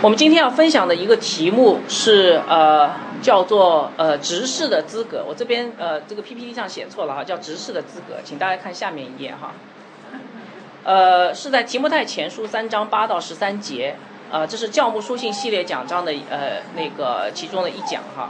我们今天要分享的一个题目是叫做执事的资格。我这边这个 PPT 上写错了哈，叫执事的资格，请大家看下面一页哈。是在提摩太前书3章8到13节，这是教牧书信系列讲章的那个其中的一讲哈。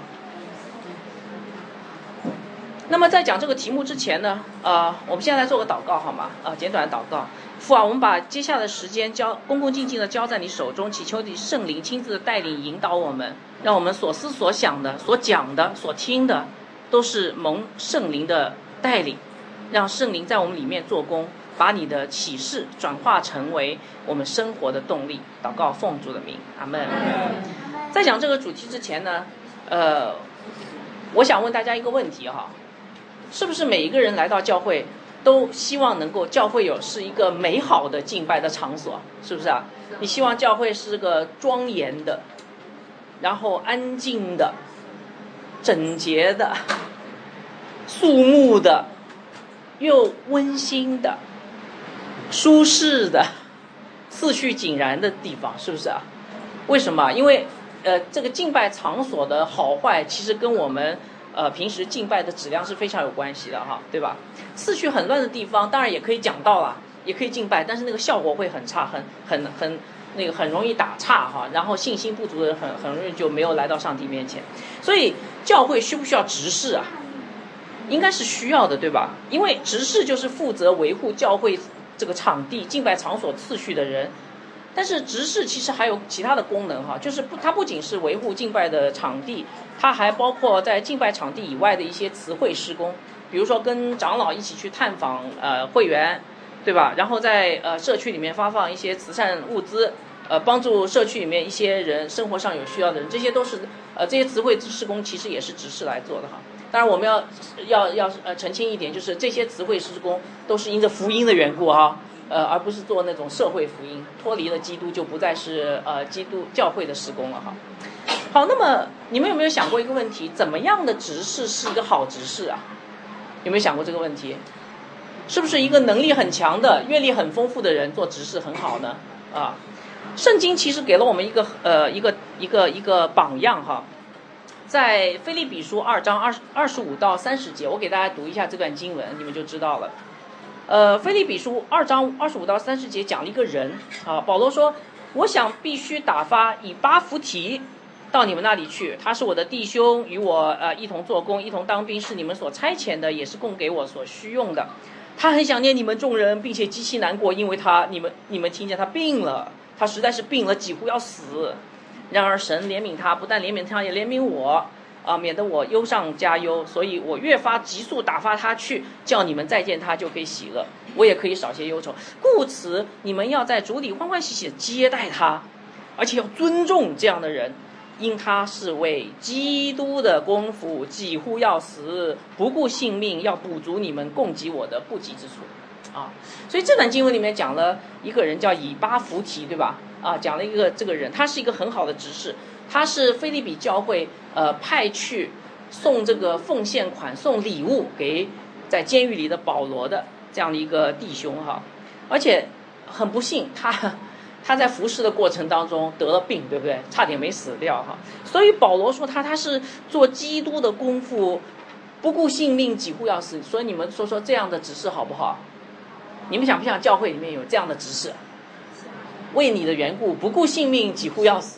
那么在讲这个题目之前呢，我们现在来做个祷告好吗？简短的祷告。父啊，我们把接下来的时间恭恭敬敬的交在你手中，祈求你圣灵亲自的带领引导我们，让我们所思所想的、所讲的、所听的，都是蒙圣灵的带领，让圣灵在我们里面做工，把你的启示转化成为我们生活的动力。祷告奉主的名，阿们。在讲这个主题之前呢，我想问大家一个问题哈，是不是每一个人来到教会都希望能够教会是一个美好的敬拜的场所，是不是啊？你希望教会是个庄严的，然后安静的、整洁的、肃穆的，又温馨的、舒适的、次序井然的地方，是不是啊？为什么？因为这个敬拜场所的好坏，其实跟我们平时敬拜的质量是非常有关系的哈，对吧？次序很乱的地方，当然也可以讲道啦，也可以敬拜，但是那个效果会很差，很容易打岔哈，然后信心不足的人很容易就没有来到上帝面前。所以教会需不需要执事啊？应该是需要的，对吧？因为执事就是负责维护教会这个场地敬拜场所次序的人。但是执事其实还有其他的功能哈，就是它不仅是维护敬拜的场地，它还包括在敬拜场地以外的一些慈惠事工，比如说跟长老一起去探访会员，对吧？然后在社区里面发放一些慈善物资，帮助社区里面一些人生活上有需要的人，这些都是这些慈惠事工其实也是执事来做的哈。当然我们要澄清一点，就是这些慈惠事工都是因着福音的缘故哈。而不是做那种社会福音，脱离了基督就不再是基督教会的事工了哈。好，那么你们有没有想过一个问题？怎么样的执事是一个好执事啊？有没有想过这个问题？是不是一个能力很强的、阅历很丰富的人做执事很好呢？圣经其实给了我们一个榜样哈，在腓立比书2章25到30节，我给大家读一下这段经文，你们就知道了。腓立比书2章25到30节讲了一个人保罗说，我想必须打发以巴弗提到你们那里去，他是我的弟兄，与我一同做工，一同当兵，是你们所差遣的，也是供给我所需用的。他很想念你们众人，并且极其难过，因为你们听见他病了，他实在是病了，几乎要死。然而神怜悯他，不但怜悯他，也怜悯我免得我忧上加忧，所以我越发急速打发他去，叫你们再见他就可以喜乐，我也可以少些忧愁。故此你们要在主里欢欢喜喜地接待他，而且要尊重这样的人，因他是为基督的功夫几乎要死，不顾性命，要补足你们供给我的不及之处所以这段经文里面讲了一个人叫以巴弗提，对吧？讲了一个这个人，他是一个很好的执事，他是腓立比教会派去送这个奉献款、送礼物给在监狱里的保罗的这样的一个弟兄哈。而且很不幸，他在服侍的过程当中得了病，对不对？差点没死掉哈。所以保罗说他是做基督的功夫，不顾性命，几乎要死。所以你们说这样的执事好不好？你们想不想教会里面有这样的执事？为你的缘故不顾性命，几乎要死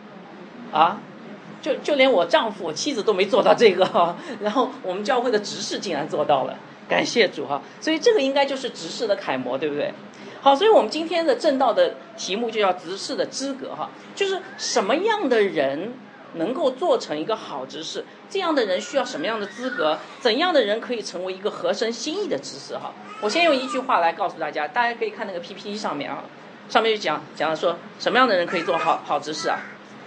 就连我丈夫、我妻子都没做到这个然后我们教会的执事竟然做到了，感谢主哈！所以这个应该就是执事的楷模，对不对？好，所以我们今天的正道的题目就叫执事的资格哈，就是什么样的人能够做成一个好执事，这样的人需要什么样的资格，怎样的人可以成为一个合神心意的执事哈。我先用一句话来告诉大家，大家可以看那个 PPT 上面上面就讲说什么样的人可以做好执事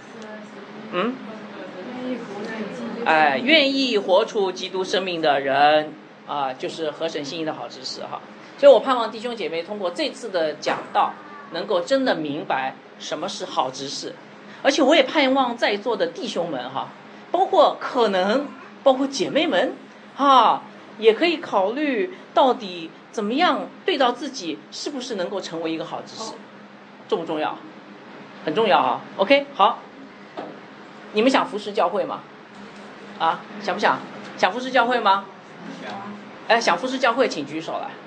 愿意活出基督生命的人就是合神心意的好执事哈。所以我盼望弟兄姐妹通过这次的讲道，能够真的明白什么是好执事，而且我也盼望在座的弟兄们包括姐妹们也可以考虑到底怎么样对到自己是不是能够成为一个好执事，重不重要？很很重要啊。OK， 好，你们想服侍教会吗？啊，想不想？想服侍教会吗？哎，想服侍教会请举手来。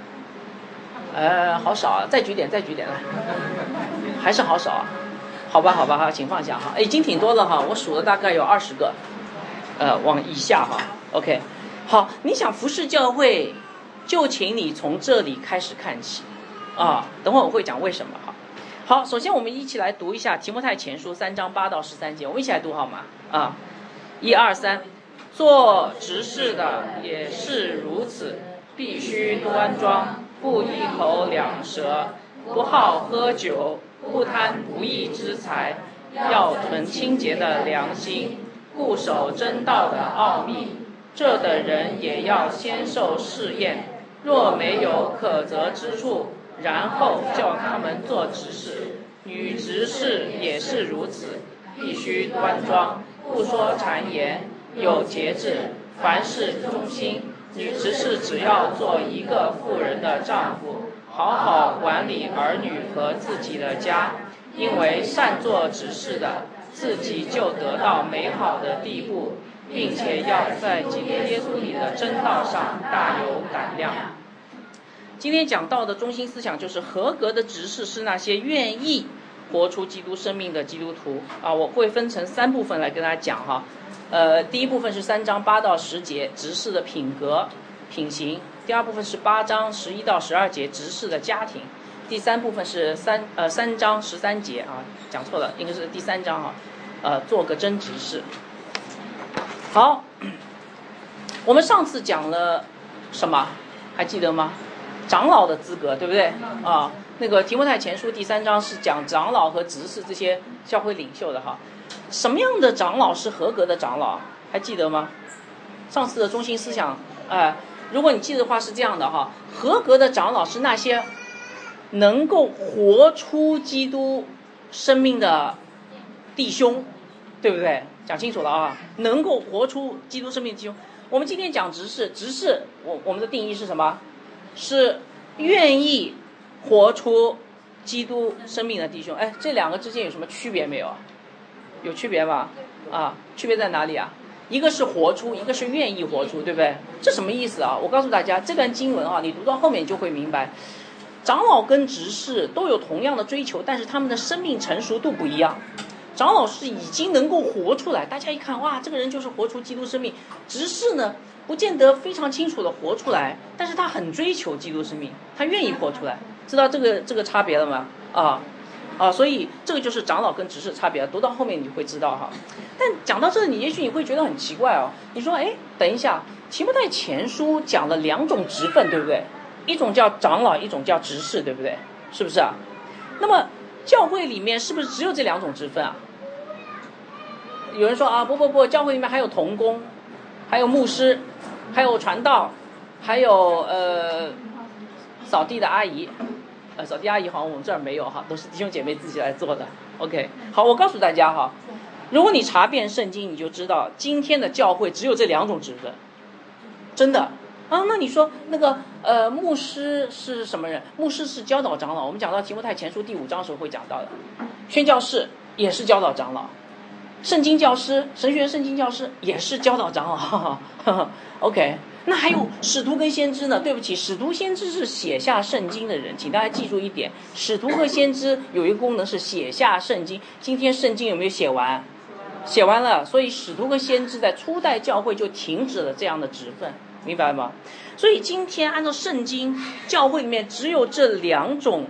好少啊，再举点来，还是好少啊。好吧，哈，请放下哈，已经挺多了哈，我数了大概有20个，往以下哈。OK， 好，你想服侍教会，就请你从这里开始看起，啊，等会我会讲为什么哈。好，首先我们一起来读一下提摩太前书3章8到13节，我们一起来读好吗？啊，1、2、3，做执事的也是如此，必须端庄，不一口两舌，不好喝酒，不贪不义之财，要存清洁的良心，固守真道的奥秘。这等人也要先受试验，若没有可责之处，然后叫他们做执事。女执事也是如此，必须端庄，不说谗言，有节制，凡事忠心。女执事只要做一个妇人的丈夫，好好管理儿女和自己的家，因为善做执事的，自己就得到美好的地步，并且要在基督耶稣里的真道上大有胆量。今天讲到的中心思想就是合格的执事是那些愿意活出基督生命的基督徒啊，我会分成3部分来跟大家讲哈。第一部分是3章8到10节执事的品格品行，第二部分是8章11到12节执事的家庭，第3部分是3章13节啊，讲错了，应该是第3章啊，做个真执事。好，我们上次讲了什么？还记得吗？长老的资格，对不对啊？那个提摩太前书第3章是讲长老和执事这些教会领袖的哈。什么样的长老是合格的长老？还记得吗？上次的中心思想，如果你记得的话是这样的哈，合格的长老是那些能够活出基督生命的弟兄，对不对？讲清楚了啊，能够活出基督生命的弟兄。我们今天讲执事，我们的定义是什么？是愿意活出基督生命的弟兄。这两个之间有什么区别没有啊？有区别吧？区别在哪里啊？一个是活出，一个是愿意活出，对不对？这什么意思啊？我告诉大家，这段经文啊，你读到后面你就会明白，长老跟执事都有同样的追求，但是他们的生命成熟度不一样。长老是已经能够活出来，大家一看，哇，这个人就是活出基督生命。执事呢，不见得非常清楚的活出来，但是他很追求基督生命，他愿意活出来。知道这个差别了吗？所以这个就是长老跟执事差别，读到后面你就会知道哈。但讲到这里，也许你会觉得很奇怪哦。你说，等一下，提摩太前书讲了2种职分，对不对？一种叫长老，一种叫执事，对不对？是不是啊？那么教会里面是不是只有这2种职分啊？有人说啊，不，教会里面还有同工，还有牧师，还有传道，还有扫地的阿姨。扫地阿姨好像我们这儿没有哈，都是弟兄姐妹自己来做的。OK， 好，我告诉大家哈，如果你查遍圣经，你就知道今天的教会只有这2种职分，真的啊。那你说那个牧师是什么人？牧师是教导长老，我们讲到提摩太前书第5章时候会讲到的。宣教士也是教导长老，圣经教师、神学圣经教师也是教导长老。OK。那还有使徒跟先知呢？对不起，使徒先知是写下圣经的人，请大家记住一点，使徒和先知有一个功能是写下圣经。今天圣经有没有写完？写完了，所以使徒和先知在初代教会就停止了这样的职分，明白吗？所以今天按照圣经，教会里面只有这2种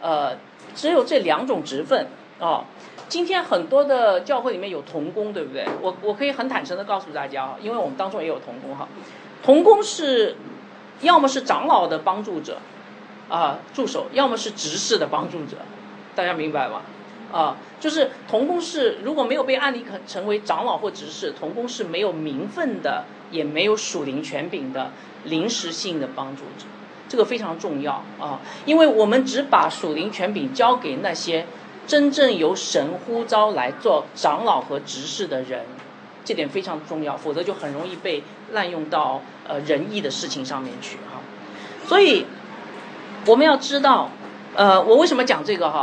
职分啊。今天很多的教会里面有同工，对不对？我可以很坦诚的告诉大家，因为我们当中也有同工哈。同工是要么是长老的帮助者助手，要么是执事的帮助者，大家明白吗？就是同工是如果没有被按立成为长老或执事，同工是没有名分的，也没有属灵权柄的临时性的帮助者，这个非常重要因为我们只把属灵权柄交给那些真正由神呼召来做长老和执事的人，这点非常重要，否则就很容易被滥用到仁义的事情上面去所以我们要知道我为什么讲这个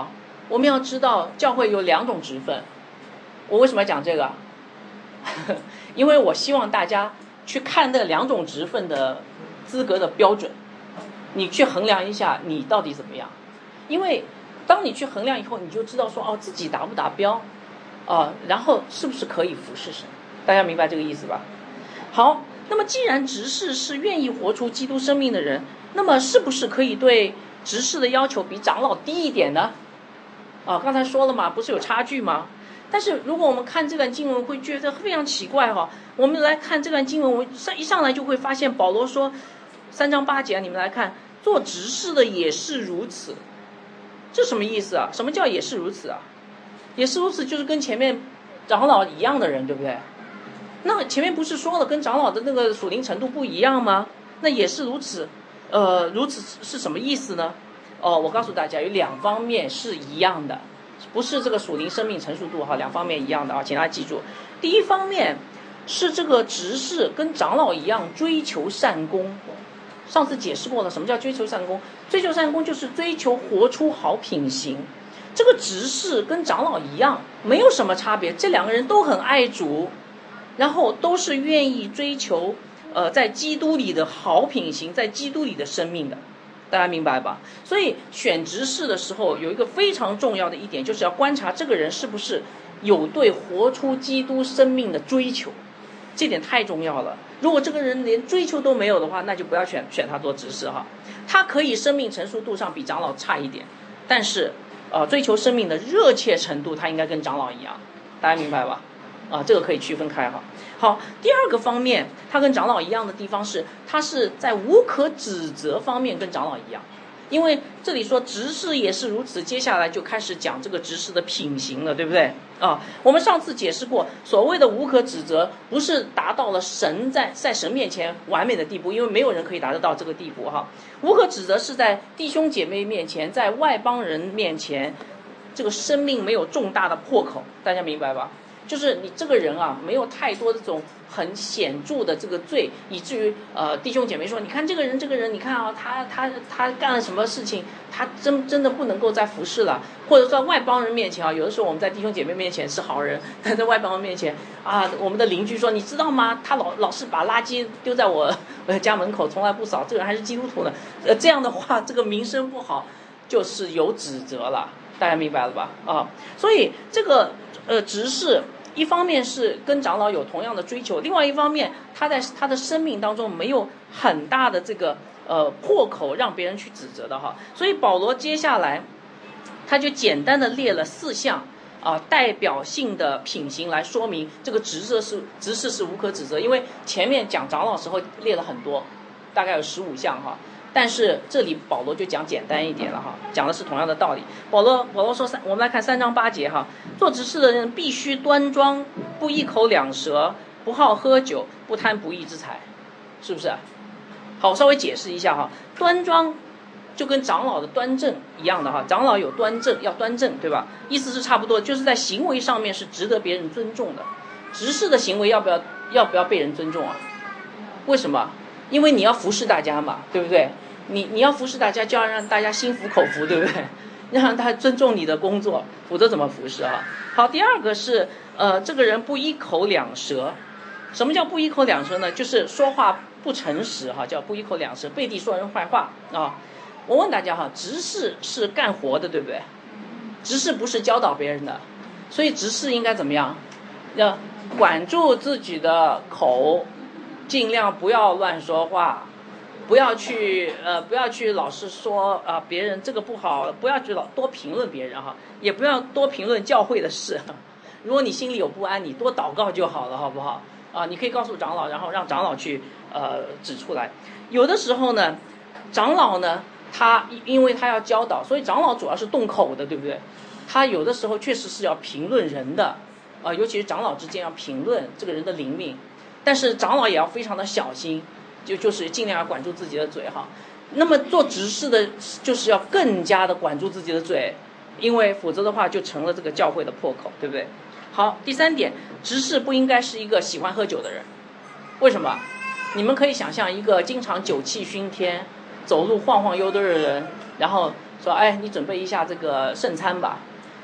我们要知道教会有2种职分。我为什么要讲这个？因为我希望大家去看那2种职分的资格的标准，你去衡量一下你到底怎么样。因为当你去衡量以后，你就知道说自己达不达标，然后是不是可以服侍神。大家明白这个意思吧？好，那么既然执事是愿意活出基督生命的人，那么是不是可以对执事的要求比长老低一点呢？刚才说了嘛，不是有差距吗？但是如果我们看这段经文，会觉得非常奇怪哈。我们来看这段经文，我一上来就会发现保罗说3章8节，你们来看，做执事的也是如此。这什么意思啊？什么叫也是如此啊？也是如此就是跟前面长老一样的人，对不对？那前面不是说了跟长老的那个属灵程度不一样吗？那也是如此，如此是什么意思呢？我告诉大家，有2方面是一样的，不是这个属灵生命成熟度2方面一样的请大家记住。第一方面是这个执事跟长老一样追求善功。上次解释过了，什么叫追求善功？追求善功就是追求活出好品行。这个执事跟长老一样，没有什么差别，这2个人都很爱主，然后都是愿意追求在基督里的好品行，在基督里的生命的。大家明白吧？所以选执事的时候有一个非常重要的一点，就是要观察这个人是不是有对活出基督生命的追求，这点太重要了。如果这个人连追求都没有的话，那就不要选他做执事哈。他可以生命成熟度上比长老差一点，但是追求生命的热切程度他应该跟长老一样。大家明白吧？这个可以区分开哈。好，第2个方面，他跟长老一样的地方是，他是在无可指责方面跟长老一样。因为这里说执事也是如此，接下来就开始讲这个执事的品行了，对不对？我们上次解释过，所谓的无可指责，不是达到了神在神面前完美的地步，因为没有人可以达得到这个地步哈。无可指责是在弟兄姐妹面前，在外邦人面前，这个生命没有重大的破口，大家明白吧？就是你这个人没有太多的这种很显著的这个罪，以至于弟兄姐妹说，你看这个人，你看他干了什么事情，他真的不能够再服侍了。或者说外邦人面前有的时候我们在弟兄姐妹面前是好人，但在外邦人面前我们的邻居说，你知道吗？他老是把垃圾丢在我家门口，从来不扫，这个人还是基督徒呢。这样的话，这个名声不好，就是有指责了。大家明白了吧？所以这个执事。一方面是跟长老有同样的追求，另外一方面他在他的生命当中没有很大的这个破口让别人去指责的哈。所以保罗接下来他就简单的列了4项代表性的品行来说明这个执事是无可指责。因为前面讲长老时候列了很多，大概有15项哈。但是这里保罗就讲简单一点了哈，讲的是同样的道理。保罗说我们来看3章8节哈，做执事的人必须端庄，不一口两舌，不好喝酒，不贪不义之财，是不是？好，稍微解释一下哈，端庄就跟长老的端正一样的哈，长老有端正，要端正，对吧？意思是差不多，就是在行为上面是值得别人尊重的。执事的行为要不要被人尊重啊？为什么？因为你要服侍大家嘛，对不对？你要服侍大家，就要让大家心服口服，对不对？让他尊重你的工作，否则怎么服侍啊？好，第2个是这个人不一口两舌。什么叫不一口两舌呢？就是说话不诚实哈，叫不一口两舌，背地说人坏话我问大家哈，执事是干活的，对不对？执事不是教导别人的，所以执事应该怎么样？要管住自己的口，尽量不要乱说话。不要去老是说别人这个不好，不要去多评论别人哈，也不要多评论教会的事。如果你心里有不安，你多祷告就好了，好不好？你可以告诉长老，然后让长老去指出来。有的时候呢，长老呢因为他要教导，所以长老主要是动口的，对不对？他有的时候确实是要评论人的尤其是长老之间要评论这个人的灵命，但是长老也要非常的小心。就是尽量要管住自己的嘴哈。那么做执事的就是要更加的管住自己的嘴，因为否则的话就成了这个教会的破口，对不对？好，第3点，执事不应该是一个喜欢喝酒的人。为什么？你们可以想象一个经常酒气熏天，走路晃晃悠悠的人，然后说你准备一下这个圣餐吧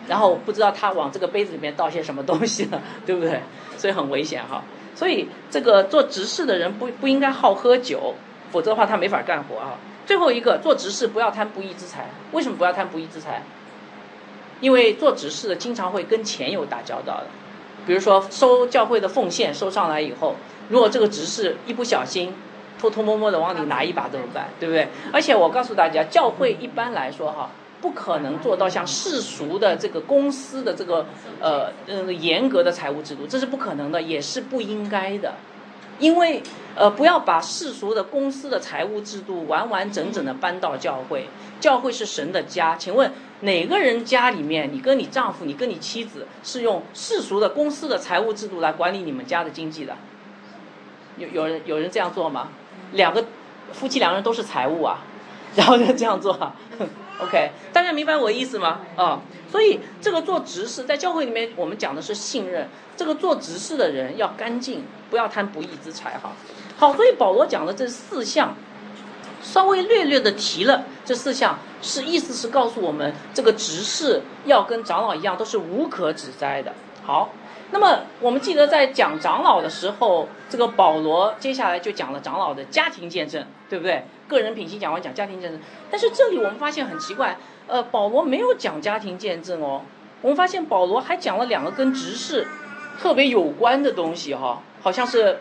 然后不知道他往这个杯子里面倒些什么东西了，对不对？所以很危险哈。所以这个做执事的人不应该好喝酒，否则的话他没法干活啊。最后一个，做执事不要贪不义之财。为什么不要贪不义之财？因为做执事的经常会跟钱有打交道的。比如说收教会的奉献收上来以后，如果这个执事一不小心偷偷摸摸的往里拿一把怎么办？对不对？而且我告诉大家，教会一般来说哈，不可能做到像世俗的这个公司的这个严格的财务制度，这是不可能的，也是不应该的。因为不要把世俗的公司的财务制度完完整整的搬到教会。教会是神的家，请问哪个人家里面你跟你丈夫你跟你妻子是用世俗的公司的财务制度来管理你们家的经济的？有人这样做吗？夫妻两个人都是财务啊，然后就这样做啊OK， 大家明白我意思吗？所以这个做执事在教会里面我们讲的是信任，这个做执事的人要干净，不要贪不义之财哈。好，所以保罗讲的这4项稍微略略的提了这4项，意思是告诉我们这个执事要跟长老一样都是无可指摘的。好，那么我们记得在讲长老的时候，这个保罗接下来就讲了长老的家庭见证，对不对？个人品行讲完讲家庭见证，但是这里我们发现很奇怪，保罗没有讲家庭见证哦。我们发现保罗还讲了2个跟执事特别有关的东西哈，好像是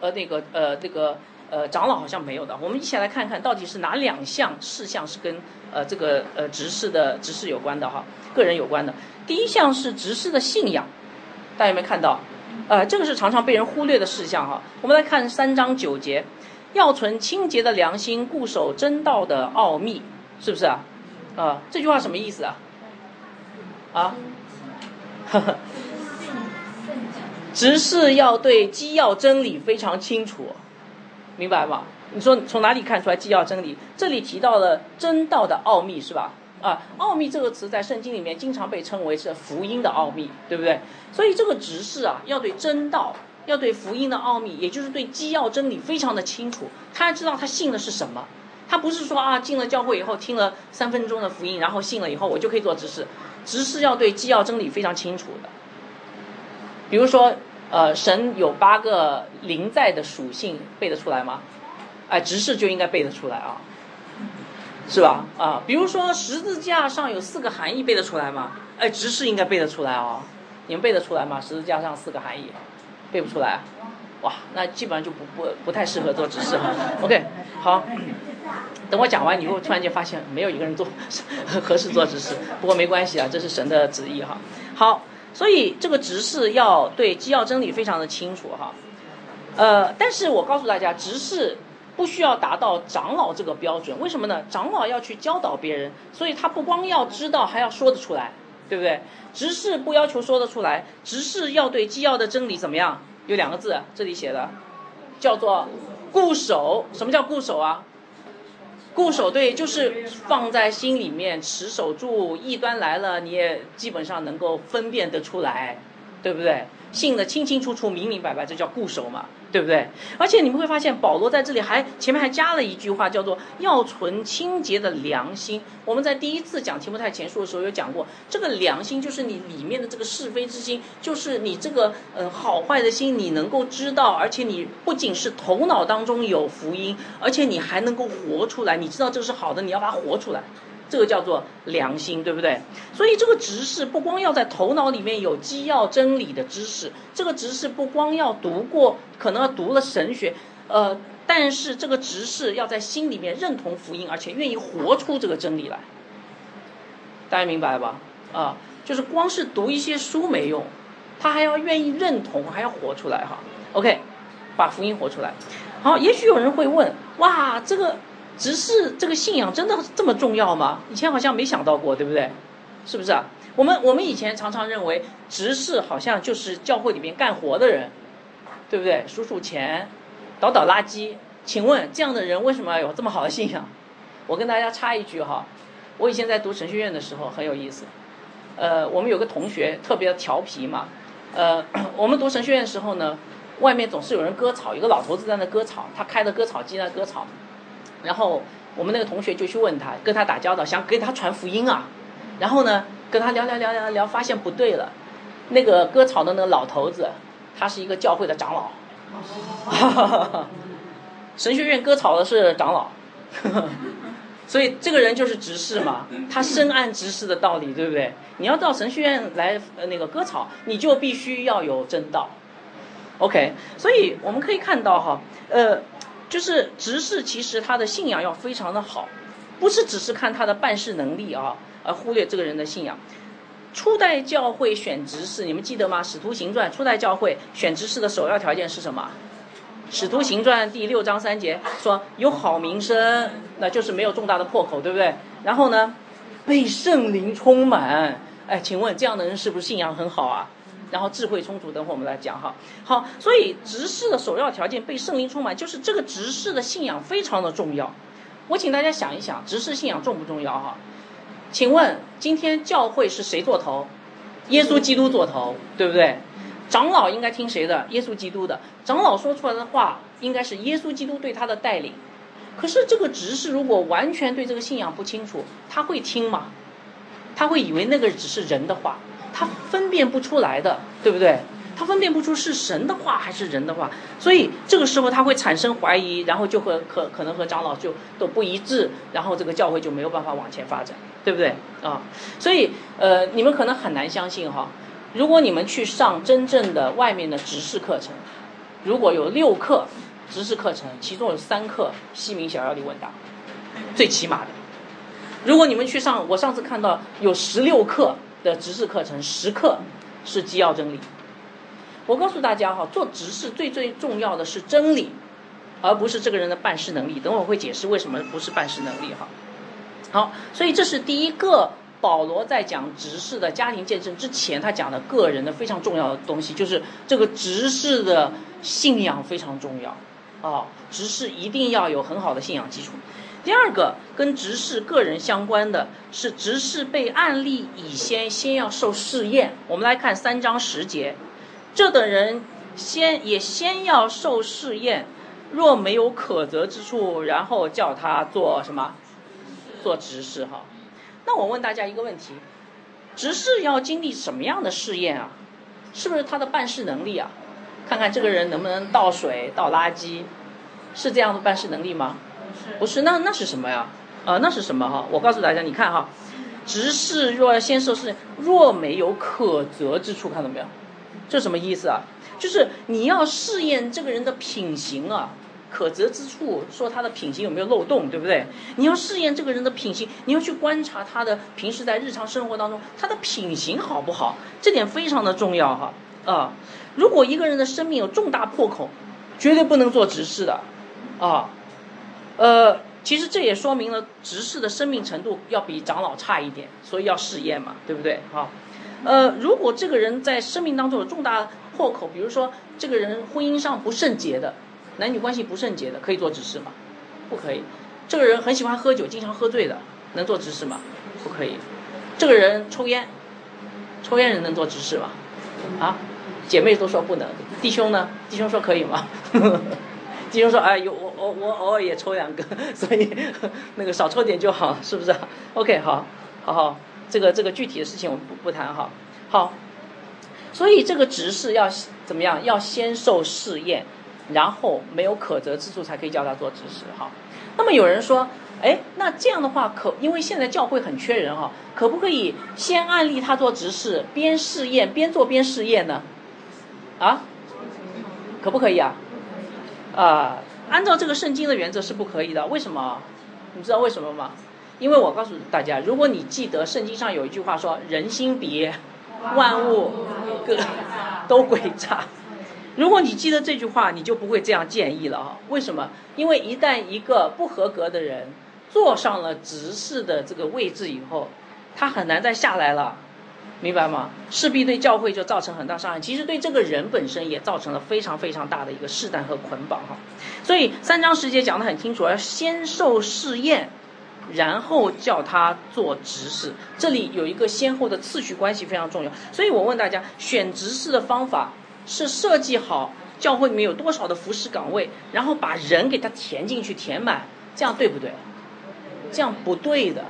长老好像没有的。我们一起来看看到底是哪2项事项是跟执事有关的哈，个人有关的。第一项是执事的信仰，大家有没有看到？这个是常常被人忽略的事项哈。我们来看3章9节，要存清洁的良心，固守真道的奥秘，是不是啊？这句话什么意思啊？执事要对基要真理非常清楚，明白吗？你说从哪里看出来基要真理？这里提到了真道的奥秘，是吧？奥秘这个词在圣经里面经常被称为是福音的奥秘，对不对？所以这个执事要对真道，要对福音的奥秘，也就是对基要真理非常的清楚，他知道他信的是什么。他不是说进了教会以后听了3分钟的福音，然后信了以后我就可以做执事。执事要对基要真理非常清楚的。比如说神有8个临在的属性，背得出来吗？执事就应该背得出来啊，是吧？比如说十字架上有4个含义，背得出来吗？执事应该背得出来啊。你们背得出来吗？十字架上4个含义背不出来，哇，那基本上就不太适合做执事哈。OK， 好，等我讲完以后，突然间发现没有一个人合适做执事，不过没关系啊，这是神的旨意哈。好，所以这个执事要对基要真理非常的清楚哈。但是我告诉大家，执事不需要达到长老这个标准，为什么呢？长老要去教导别人，所以他不光要知道，还要说得出来，对不对？执事不要求说得出来，执事要对基要的真理怎么样？有2个字，这里写的叫做固守。什么叫固守啊？固守，对，就是放在心里面，持守住，异端来了你也基本上能够分辨得出来，对不对？信得清清楚楚明明白白，这叫固守嘛，对不对？而且你们会发现保罗在这里前面还加了一句话，叫做要存清洁的良心。我们在第1次讲提摩太前书的时候有讲过，这个良心就是你里面的这个是非之心，就是你这个好坏的心你能够知道，而且你不仅是头脑当中有福音，而且你还能够活出来，你知道这是好的，你要把它活出来，这个叫做良心，对不对？所以这个执事不光要在头脑里面有基要真理的知识，这个执事不光要读过，可能要读了神学，但是这个执事要在心里面认同福音，而且愿意活出这个真理来。大家明白吧？就是光是读一些书没用，他还要愿意认同，还要活出来哈。OK， 把福音活出来。好，也许有人会问，哇，这个执事这个信仰真的这么重要吗？以前好像没想到过，对不对？是不是啊？我们以前常常认为执事好像就是教会里面干活的人，对不对？数数钱，倒倒垃圾。请问这样的人为什么要有这么好的信仰？我跟大家插一句哈，我以前在读神学院的时候很有意思。我们有个同学特别调皮嘛，我们读神学院的时候呢，外面总是有人割草，有个老头子在那割草，他开的割草机在割草。然后我们那个同学就去问他，跟他打交道，想给他传福音啊。 然后呢跟他聊，发现不对了，那个割草的那个老头子，他是一个教会的长老，神学院割草的是长老，所以这个人就是执事嘛，他深谙执事的道理，对不对？你要到神学院来那个割草，你就必须要有真道。OK， 所以我们可以看到哈，就是执事其实他的信仰要非常的好，不是只是看他的办事能力啊，而忽略这个人的信仰。初代教会选执事，你们记得吗？使徒行传初代教会选执事的首要条件是什么？使徒行传第6章3节说有好名声，那就是没有重大的破口，对不对？然后呢，被圣灵充满。哎，请问这样的人是不是信仰很好啊？然后智慧充足，等会我们来讲哈。好，所以执事的首要条件被圣灵充满，就是这个执事的信仰非常的重要。我请大家想一想，执事信仰重不重要哈？请问今天教会是谁做头？耶稣基督做头，对不对？长老应该听谁的？耶稣基督的。长老说出来的话应该是耶稣基督对他的带领。可是这个执事如果完全对这个信仰不清楚，他会听吗？他会以为那个只是人的话，他分辨不出来的，对不对？他分辨不出是神的话还是人的话，所以这个时候他会产生怀疑，然后就可能和长老就都不一致，然后这个教会就没有办法往前发展，对不对啊？所以你们可能很难相信哈，如果你们去上真正的外面的执事课程，如果有6课执事课程，其中有3课西敏小要理问答，最起码的。如果你们去上，我上次看到有16课的执事课程，10课是基要真理。我告诉大家哈，做执事最重要的是真理，而不是这个人的办事能力。等会我会解释为什么不是办事能力哈。好，所以这是第一个，保罗在讲执事的家庭见证之前，他讲的个人的非常重要的东西，就是这个执事的信仰非常重要啊，执事一定要有很好的信仰基础。第二个跟执事个人相关的是执事被案例以先要受试验。我们来看3章10节，这等人先要受试验，若没有可责之处，然后叫他做什么？做执事哈。那我问大家一个问题，执事要经历什么样的试验啊？是不是他的办事能力啊？看看这个人能不能倒水倒垃圾，是这样的办事能力吗？不是，那是什么呀？那是什么哈？我告诉大家，你看哈，执事若先受试验，若没有可责之处，看到没有？这什么意思啊？就是你要试验这个人的品行啊，可责之处，说他的品行有没有漏洞，对不对？你要试验这个人的品行，你要去观察他的平时在日常生活当中他的品行好不好，这点非常的重要哈。如果一个人的生命有重大破口，绝对不能做执事的啊。其实这也说明了执事的生命程度要比长老差一点，所以要试验嘛，对不对？好，如果这个人在生命当中有重大破口，比如说这个人婚姻上不圣洁的，男女关系不圣洁的，可以做执事吗？不可以。这个人很喜欢喝酒，经常喝醉的，能做执事吗？不可以。这个人抽烟人能做执事吗？啊，姐妹都说不能，弟兄呢？弟兄说可以吗？弟兄说，哎，我偶尔也抽2个，所以那个少抽点就好，是不是 ？OK， 好，这个具体的事情我们不谈哈。好，所以这个执事要怎么样？要先受试验，然后没有可责之处才可以叫他做执事哈。那么有人说，哎，那这样的话因为现在教会很缺人哈，可不可以先案例他做执事，边试验边做边试验呢？啊，可不可以啊？按照这个圣经的原则是不可以的。为什么？你知道为什么吗？因为我告诉大家，如果你记得圣经上有一句话说人心别万物都诡诈，如果你记得这句话，你就不会这样建议了啊。为什么？因为一旦一个不合格的人坐上了执事的这个位置以后，他很难再下来了，明白吗？势必对教会就造成很大伤害，其实对这个人本身也造成了非常非常大的一个试探和捆绑哈。所以3章10节讲得很清楚，要先受试验，然后叫他做执事，这里有一个先后的次序关系非常重要。所以我问大家，选执事的方法是设计好教会里面有多少的服事岗位，然后把人给他填进去填满，这样对不对？这样不对的。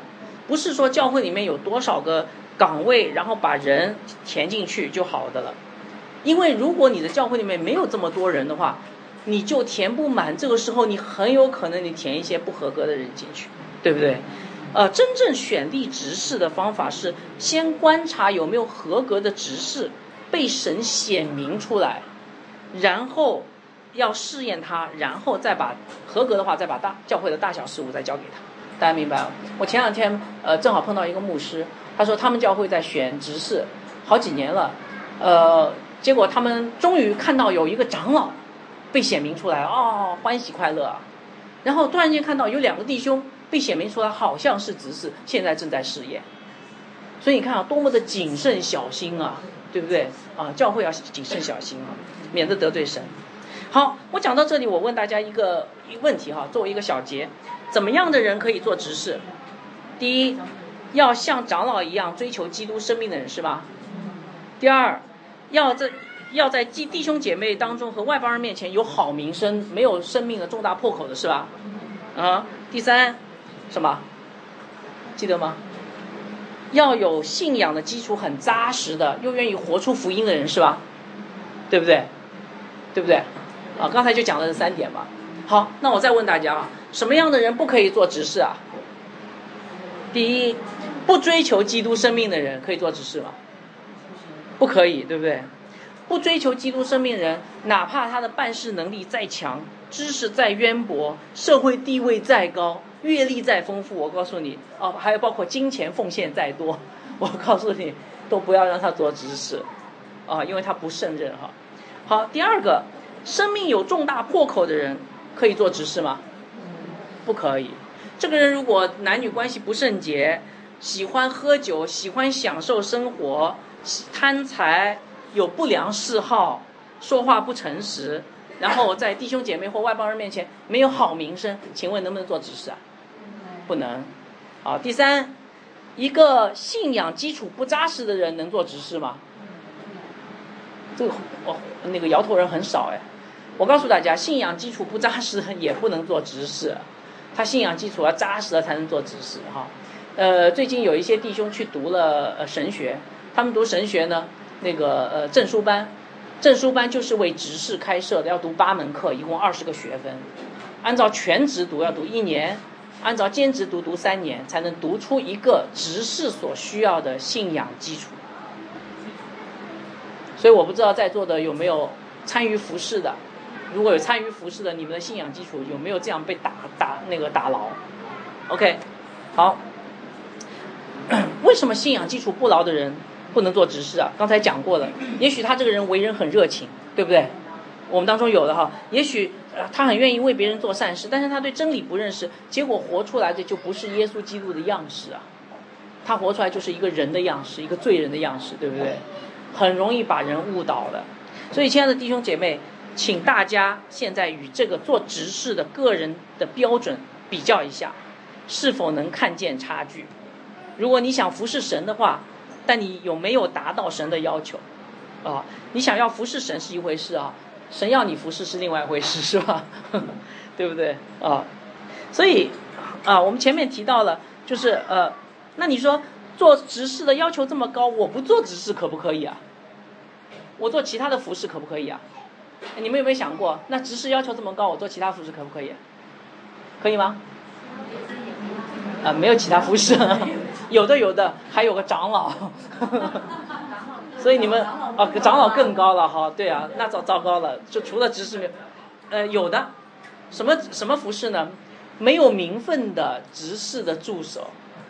不是说教会里面有多少个岗位，然后把人填进去就好的了。因为如果你的教会里面没有这么多人的话，你就填不满，这个时候你很有可能你填一些不合格的人进去，对不对？真正选立执事的方法是先观察有没有合格的执事被神显明出来，然后要试验他，然后再把合格的话再把教会的大小事务再交给他。大家明白吗？我前2天正好碰到一个牧师，他说他们教会在选执事好几年了，结果他们终于看到有一个长老被显明出来，欢喜快乐啊。然后突然间看到有2个弟兄被显明出来，好像是执事，现在正在试验。所以你看啊，多么的谨慎小心啊，对不对啊？教会要谨慎小心啊，免得得罪神。好，我讲到这里，我问大家一个问题哈，作为一个小结，怎么样的人可以做执事？第一，要像长老一样追求基督生命的人，是吧？第二，要在弟兄姐妹当中和外邦人面前有好名声，没有生命的重大破口的，是吧？第三，什么？记得吗？要有信仰的基础很扎实的，又愿意活出福音的人，是吧？对不对？对不对？刚才就讲了这3点吧。好，那我再问大家啊，什么样的人不可以做执事啊？第一，不追求基督生命的人可以做执事吗？不可以，对不对？不追求基督生命的人，哪怕他的办事能力再强，知识再渊博，社会地位再高，阅历再丰富，我告诉你还有包括金钱奉献再多，我告诉你都不要让他做执事因为他不胜任哈。好，第二个，生命有重大破口的人可以做执事吗？不可以。这个人如果男女关系不圣洁，喜欢喝酒，喜欢享受生活，贪财，有不良嗜好，说话不诚实，然后在弟兄姐妹或外邦人面前没有好名声，请问能不能做执事啊？不能。好，第三，一个信仰基础不扎实的人能做执事吗？这个那个摇头人很少哎。我告诉大家，信仰基础不扎实也不能做执事，他信仰基础要扎实了才能做执事哈。最近有一些弟兄去读了神学，他们读神学呢，那个证书班就是为执事开设的，要读8门课，一共20个学分，按照全职读要读1年，按照兼职读3年，才能读出一个执事所需要的信仰基础。所以我不知道在座的有没有参与服事的，如果有参与服事的，你们的信仰基础有没有这样被打牢 ？OK， 好。为什么信仰基础不牢的人不能做执事啊？刚才讲过了，也许他这个人为人很热情，对不对？我们当中有的哈，也许他很愿意为别人做善事，但是他对真理不认识，结果活出来的就不是耶稣基督的样式啊，他活出来就是一个人的样式，一个罪人的样式，对不对？很容易把人误导了。所以亲爱的弟兄姐妹，请大家现在与这个做执事的个人的标准比较一下，是否能看见差距。如果你想服侍神的话，但你有没有达到神的要求你想要服侍神是一回事神要你服侍是另外一回事，是吧？对不对所以我们前面提到了，就是那你说做执事的要求这么高，我不做执事可不可以啊？我做其他的服侍可不可以啊？你们有没有想过，那执事要求这么高，我做其他服侍可不可以？可以吗？没有其他服侍有的还有个长老所以你们长老更高了哈。对啊，那糟糕了，就除了执事没有有的什么服侍呢？没有名分的执事的助手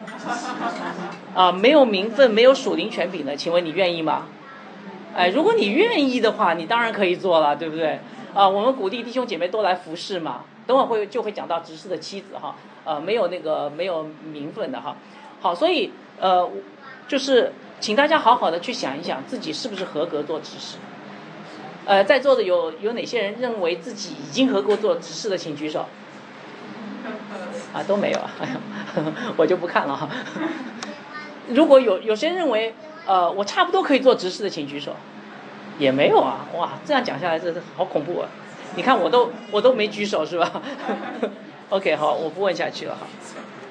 没有名分没有属灵权柄的，请问你愿意吗？如果你愿意的话，你当然可以做了，对不对我们鼓励弟兄姐妹都来服侍嘛。等会就会讲到执事的妻子没有名分的好，所以就是请大家好好的去想一想，自己是不是合格做执事。在座的有哪些人认为自己已经合格做执事的，请举手。都没有我就不看了如果有些人认为我差不多可以做执事的，请举手。也没有哇，这样讲下来真是好恐怖你看我都没举手是吧OK， 好，我不问下去了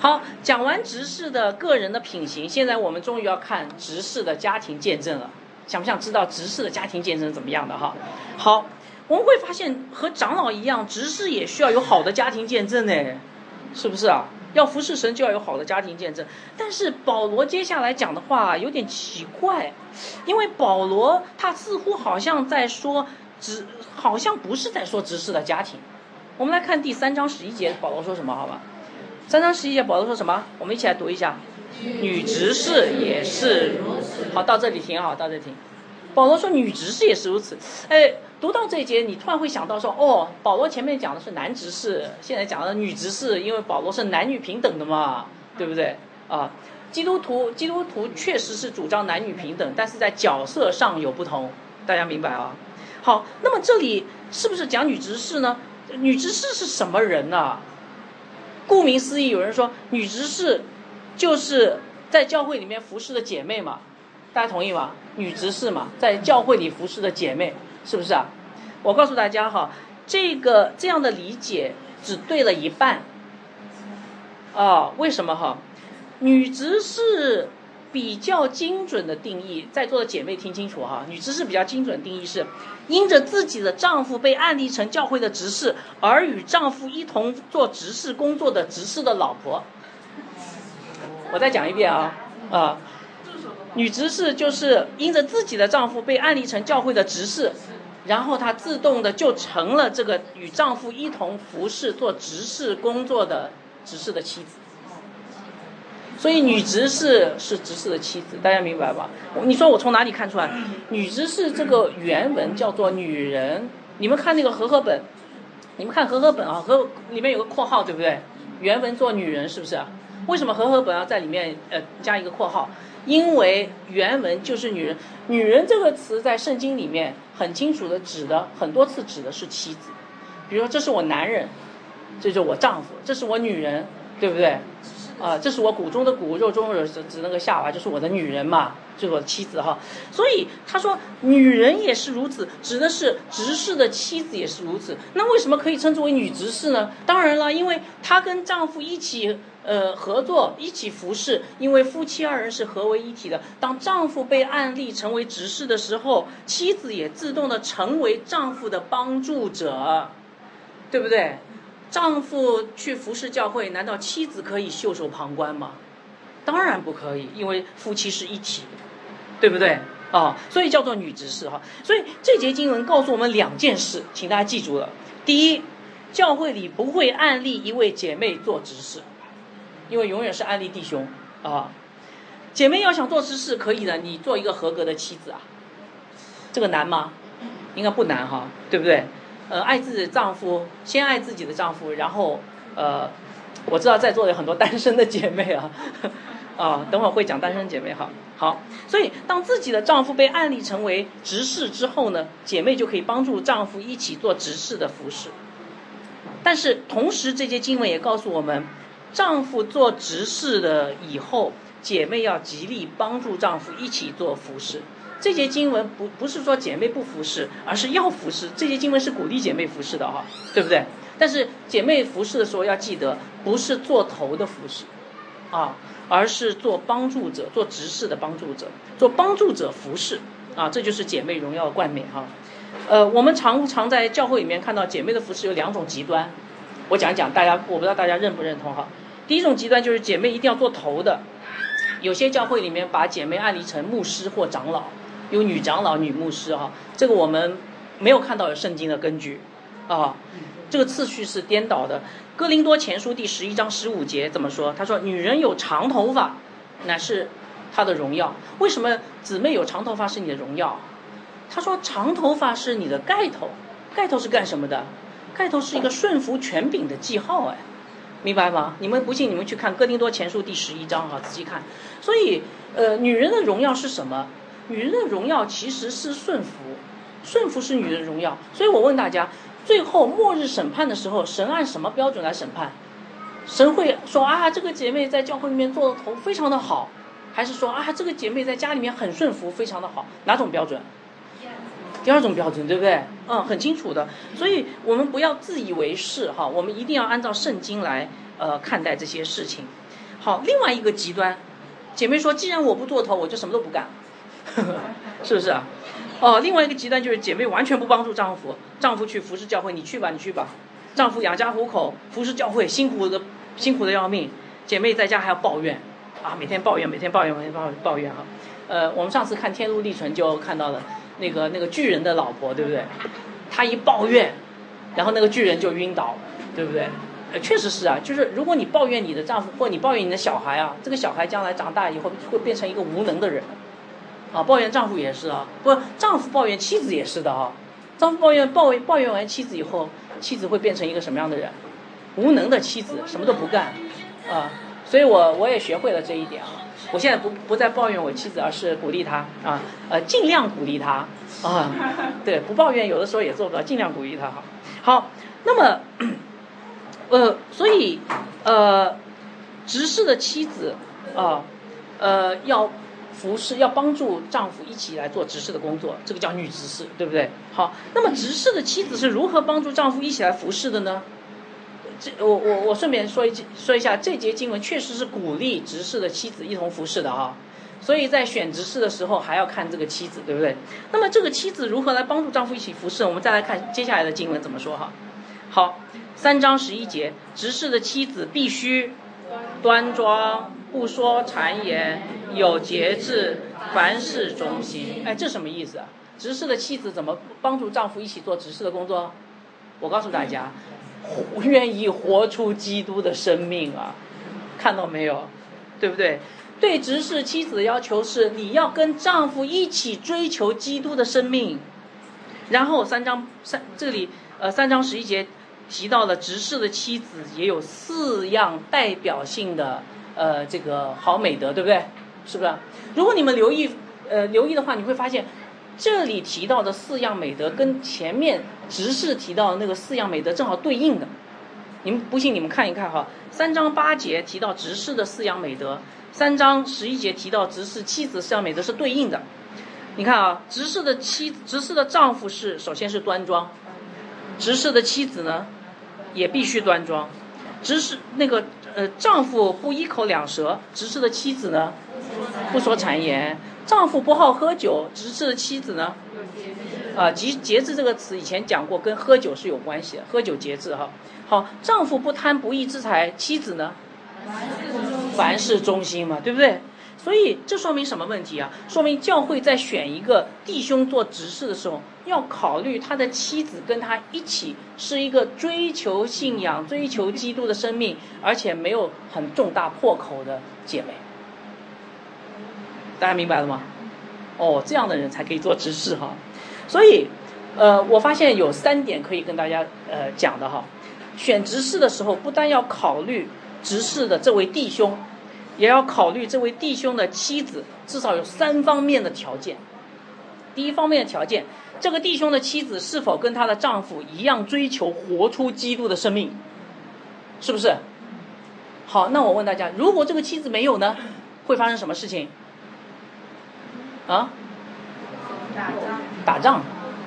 好，讲完执事的个人的品行，现在我们终于要看执事的家庭见证了。想不想知道执事的家庭见证怎么样的哈？好，我们会发现和长老一样，执事也需要有好的家庭见证呢，是不是啊？要服侍神就要有好的家庭见证。但是保罗接下来讲的话有点奇怪，因为保罗他似乎好像在说好像不是在说执事的家庭。我们来看第3章11节，保罗说什么？好吧，3章11节保罗说什么？我们一起来读一下。女执事也是如此。好，到这里停，好，到这里停。保罗说女执事也是如此。读到这一节，你突然会想到说，哦，保罗前面讲的是男执事，现在讲的女执事，因为保罗是男女平等的嘛，对不对啊？基督徒确实是主张男女平等，但是在角色上有不同，大家明白啊？好，那么这里是不是讲女执事呢？女执事是什么人呢？顾名思义，有人说女执事就是在教会里面服侍的姐妹嘛，大家同意吗？女执事嘛，在教会里服侍的姐妹，是不是啊？我告诉大家哈，这样的理解只对了一半啊。为什么哈？女执事比较精准的定义，在座的姐妹听清楚哈，女执事比较精准的定义是因着自己的丈夫被按立成教会的执事，而与丈夫一同做执事工作的执事的老婆。我再讲一遍啊，女执事就是因着自己的丈夫被按立成教会的执事，然后她自动的就成了这个与丈夫一同服侍做执事工作的执事的妻子。所以女执事是执事的妻子，大家明白吧？你说我从哪里看出来？女执事这个原文叫做女人，你们看那个和合本，你们看和合本啊，里面有个括号，对不对？原文做女人，是不是？为什么和合本要在里面加一个括号？因为原文就是女人。女人这个词在圣经里面很清楚的很多次指的是妻子。比如说这是我男人，这就是我丈夫，这是我女人，对不对？这是我骨中的骨，肉中的肉，指那个夏娃就是我的女人嘛，就是我的妻子哈。所以他说女人也是如此，指的是执事的妻子也是如此。那为什么可以称之为女执事呢？当然了，因为她跟丈夫一起合作，一起服侍，因为夫妻二人是合为一体的。当丈夫被按立成为执事的时候，妻子也自动的成为丈夫的帮助者，对不对？丈夫去服侍教会，难道妻子可以袖手旁观吗？当然不可以，因为夫妻是一体，对不对？所以叫做女执事哈。所以这节经文告诉我们2件事，请大家记住了。第一，教会里不会按立一位姐妹做执事，因为永远是按立弟兄啊。姐妹要想做执事可以的，你做一个合格的妻子啊，这个难吗？应该不难哈，对不对？爱自己的丈夫，先爱自己的丈夫，然后我知道在座有很多单身的姐妹等会儿会讲单身姐妹好，所以当自己的丈夫被按立成为执事之后呢，姐妹就可以帮助丈夫一起做执事的服事。但是同时这节经文也告诉我们，丈夫做执事的以后，姐妹要极力帮助丈夫一起做服事。这节经文不是说姐妹不服侍，而是要服侍。这节经文是鼓励姐妹服侍的对不对？但是姐妹服侍的时候要记得，不是做头的服侍而是做帮助者，做执事的帮助者，做帮助者服侍这就是姐妹荣耀的冠冕我们常在教会里面看到姐妹的服侍有2种极端，我讲一讲，我不知道大家认不认同第一种极端就是姐妹一定要做头的，有些教会里面把姐妹按立成牧师或长老，有女长老、女牧师这个我们没有看到有圣经的根据这个次序是颠倒的。哥林多前书第11章15节怎么说？他说女人有长头发乃是她的荣耀。为什么姊妹有长头发是你的荣耀？他说长头发是你的盖头，盖头是干什么的？盖头是一个顺服权柄的记号明白吗？你们不信你们去看哥林多前书第11章仔细看。所以女人的荣耀是什么？女人的荣耀其实是顺服，顺服是女人的荣耀。所以我问大家，最后末日审判的时候，神按什么标准来审判？神会说这个姐妹在教会里面做的头非常的好，还是说这个姐妹在家里面很顺服非常的好？哪种标准？第2种标准，对不对？很清楚的。所以我们不要自以为是我们一定要按照圣经来看待这些事情。 好，另外一个极端，姐妹说，既然我不做头，我就什么都不干，是不是啊？另外一个极端就是姐妹完全不帮助丈夫，丈夫去服侍教会，你去吧，丈夫养家糊口，服侍教会，辛苦的要命，姐妹在家还要抱怨啊，每天抱怨啊。我们上次看《天路历程》就看到了那个巨人的老婆，对不对？她一抱怨，然后那个巨人就晕倒了，对不对？确实是啊，就是如果你抱怨你的丈夫，或你抱怨你的小孩啊，这个小孩将来长大以后会变成一个无能的人啊。抱怨丈夫也是啊，不，丈夫抱怨妻子也是的啊。丈夫抱怨完妻子以后，妻子会变成一个什么样的人？无能的妻子，什么都不干啊。所以我也学会了这一点啊。我现在不再抱怨我妻子，而是鼓励她啊，尽量鼓励她啊。对，不抱怨有的时候也做不到，尽量鼓励她。好，那么所以执事的妻子要服侍，要帮助丈夫一起来做执事的工作，这个叫女执事，对不对？好，那么执事的妻子是如何帮助丈夫一起来服侍的呢？我顺便说一下，这节经文确实是鼓励执事的妻子一同服侍的啊，所以在选执事的时候还要看这个妻子，对不对？那么这个妻子如何来帮助丈夫一起服侍？我们再来看接下来的经文怎么说哈。好，3章11节，执事的妻子必须端庄，不说谗言，有节制，凡事忠心。哎，这什么意思啊？执事的妻子怎么帮助丈夫一起做执事的工作？我告诉大家，愿意活出基督的生命啊，看到没有？对不对？对执事妻子的要求是，你要跟丈夫一起追求基督的生命。然后3章11节提到了执事的妻子也有4样代表性的这个好美德，对不对？是不是？如果你们留意的话，你会发现这里提到的4样美德跟前面执事提到的那个4样美德正好对应的。你们不信，你们看一看哈。3章8节提到执事的4样美德，3章11节提到执事妻子4样美德是对应的。你看啊，执事的丈夫首先是端庄，执事的妻子呢也必须端庄。执事丈夫不一口两舌，执事的妻子呢不说谗言。丈夫不好喝酒，执事的妻子呢节制这个词以前讲过，跟喝酒是有关系的，喝酒节制哈。好，丈夫不贪不义之财，妻子呢凡事忠心嘛，对不对？所以这说明什么问题啊？说明教会在选一个弟兄做执事的时候，要考虑他的妻子跟他一起是一个追求信仰、追求基督的生命，而且没有很重大破口的姐妹。大家明白了吗？这样的人才可以做执事哈。所以我发现有3点可以跟大家讲的哈。选执事的时候，不单要考虑执事的这位弟兄，也要考虑这位弟兄的妻子，至少有3方面的条件。第一方面的条件，这个弟兄的妻子是否跟他的丈夫一样追求活出基督的生命，是不是？好，那我问大家，如果这个妻子没有呢，会发生什么事情？打仗。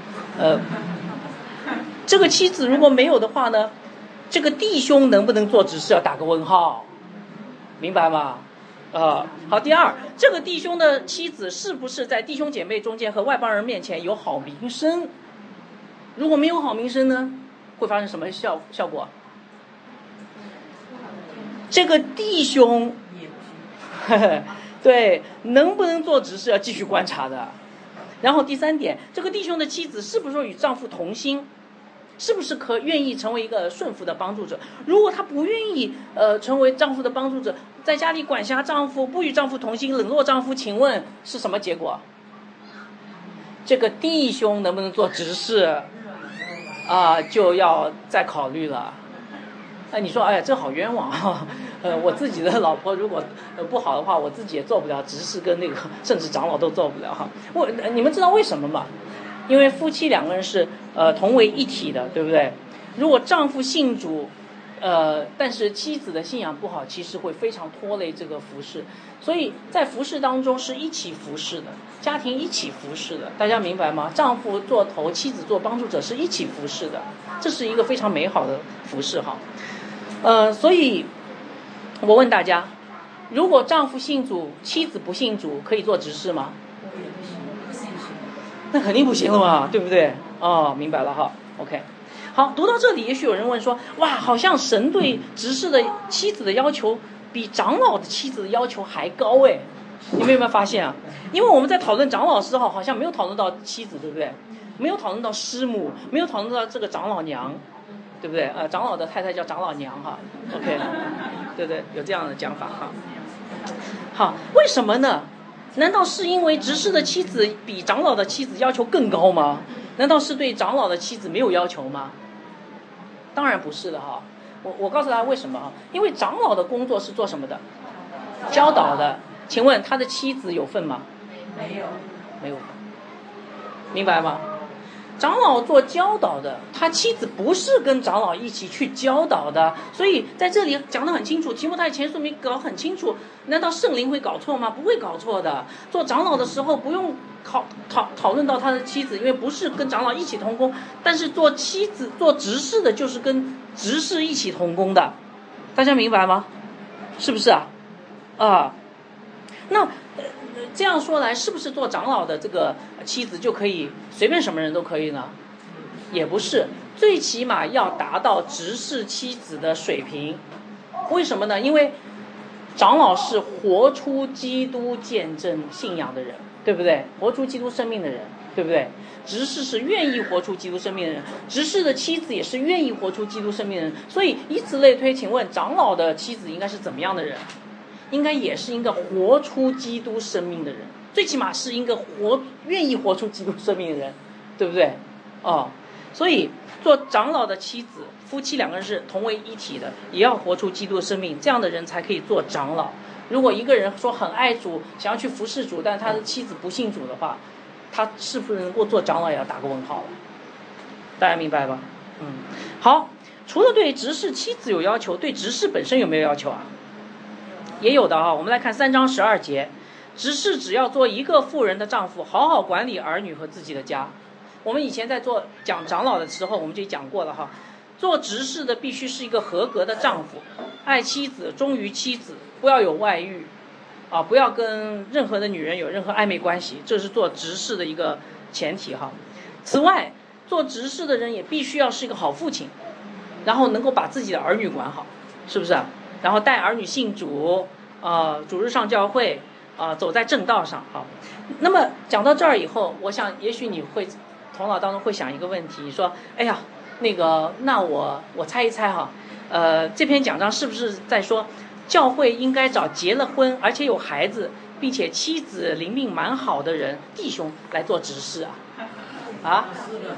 这个妻子如果没有的话呢，这个弟兄能不能做执事要打个问号，明白吗？好，第二，这个弟兄的妻子是不是在弟兄姐妹中间和外邦人面前有好名声？如果没有好名声呢，会发生什么效果？这个弟兄对，能不能做执事要继续观察的。然后第3点，这个弟兄的妻子是不是与丈夫同心？是不是愿意成为一个顺服的帮助者？如果她不愿意成为丈夫的帮助者，在家里管辖丈夫，不与丈夫同心，冷落丈夫，请问是什么结果？这个弟兄能不能做执事就要再考虑了。你说这好冤枉啊！我自己的老婆如果不好的话，我自己也做不了执事，跟那个甚至长老都做不了哈。你们知道为什么吗？因为夫妻2个人是同为一体的，对不对？如果丈夫信主，但是妻子的信仰不好，其实会非常拖累这个服事。所以在服事当中是一起服事的，家庭一起服事的，大家明白吗？丈夫做头，妻子做帮助者，是一起服事的，这是一个非常美好的服事哈。所以我问大家， 如果丈夫信主，妻子不信主，可以做执事吗？那肯定不行了嘛，对不对？哦，明白了哈。OK， 好，读到这里，也许有人问说，哇，好像神对执事的妻子的要求比长老的妻子的要求还高哎，你们有没有发现啊？因为我们在讨论长老的时候，好像没有讨论到妻子，对不对？没有讨论到师母，没有讨论到这个长老娘，对不对？长老的太太叫长老娘哈。OK， 对对，有这样的讲法哈。好，为什么呢？难道是因为执事的妻子比长老的妻子要求更高吗？难道是对长老的妻子没有要求吗？当然不是的哈。我告诉大家为什么哈？因为长老的工作是做什么的？教导的。请问他的妻子有份吗？没有份。明白吗？长老做教导的，他妻子不是跟长老一起去教导的，所以在这里讲得很清楚，提摩太前书没搞很清楚，难道圣灵会搞错吗？不会搞错的。做长老的时候不用讨论到他的妻子，因为不是跟长老一起同工，但是做妻子做执事的就是跟执事一起同工的，大家明白吗？是不是啊？那这样说来，是不是做长老的这个妻子就可以随便什么人都可以呢？也不是，最起码要达到执事妻子的水平。为什么呢？因为长老是活出基督见证信仰的人，对不对？活出基督生命的人，对不对？执事是愿意活出基督生命的人，执事的妻子也是愿意活出基督生命的人，所以以此类推，请问长老的妻子应该是怎么样的人？应该也是一个活出基督生命的人，最起码是一个愿意活出基督生命的人，对不对？所以做长老的妻子，夫妻两个人是同为一体的，也要活出基督的生命，这样的人才可以做长老。如果一个人说很爱主，想要去服侍主，但他的妻子不信主的话，他是不是能够做长老也要打个问号了。大家明白吧？好，除了对执事妻子有要求，对执事本身有没有要求啊？也有的啊。我们来看3章12节，执事只要做一个妇人的丈夫，好好管理儿女和自己的家。我们以前在讲长老的时候，我们就讲过了哈。做执事的必须是一个合格的丈夫，爱妻子，忠于妻子，不要有外遇不要跟任何的女人有任何暧昧关系，这是做执事的一个前提哈。此外，做执事的人也必须要是一个好父亲，然后能够把自己的儿女管好，是不是？然后带儿女信主，主日上教会，走在正道上。好，那么讲到这儿以后，我想也许你会头脑当中会想一个问题，说，哎呀，那我猜一猜哈，这篇讲章是不是在说教会应该找结了婚而且有孩子，并且妻子灵命蛮好的人弟兄来做执事啊？